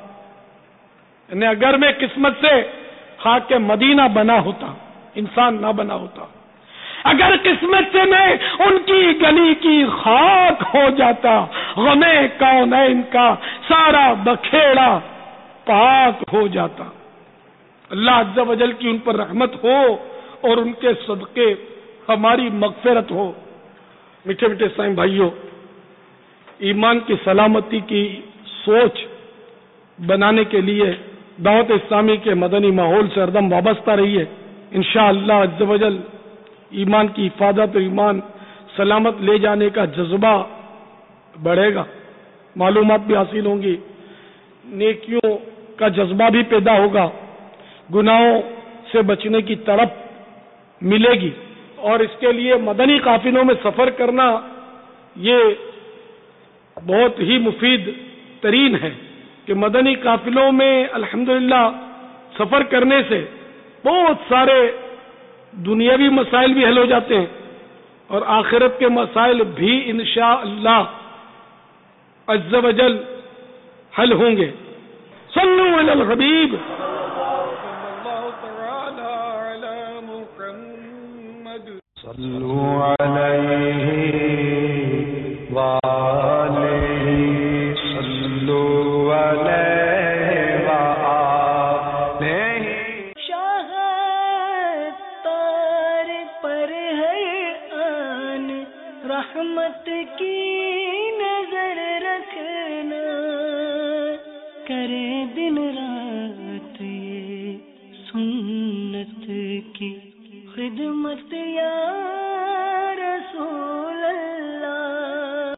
یعنی اگر میں قسمت سے خاک مدینہ بنا ہوتا، انسان نہ بنا ہوتا، اگر قسمت سے میں ان کی گلی کی خاک ہو جاتا، غمے کونین کا سارا بکھیڑا پاک ہو جاتا. اللہ عز و جل کی ان پر رحمت ہو اور ان کے صدقے ہماری مغفرت ہو. میٹھے میٹھے سائیں بھائیوں، ایمان کی سلامتی کی سوچ بنانے کے لیے دعوت اسلامی کے مدنی ماحول سے ہردم وابستہ رہیے. انشاءاللہ عز و جل ایمان کی حفاظت اور ایمان سلامت لے جانے کا جذبہ بڑھے گا، معلومات بھی حاصل ہوں گی، نیکیوں کا جذبہ بھی پیدا ہوگا، گناہوں سے بچنے کی تڑپ ملے گی. اور اس کے لیے مدنی قافلوں میں سفر کرنا یہ بہت ہی مفید ترین ہے کہ مدنی قافلوں میں الحمدللہ سفر کرنے سے بہت سارے دنیاوی مسائل بھی حل ہو جاتے ہیں اور آخرت کے مسائل بھی انشاءاللہ عز و جل حل ہوں گے. صلو علی الحبیب صلو علیہ وآلہ صلو علیہ وآلہ. شاہ تار پر ہر آن رحمت کی نظر رکھنا، کرے دن رات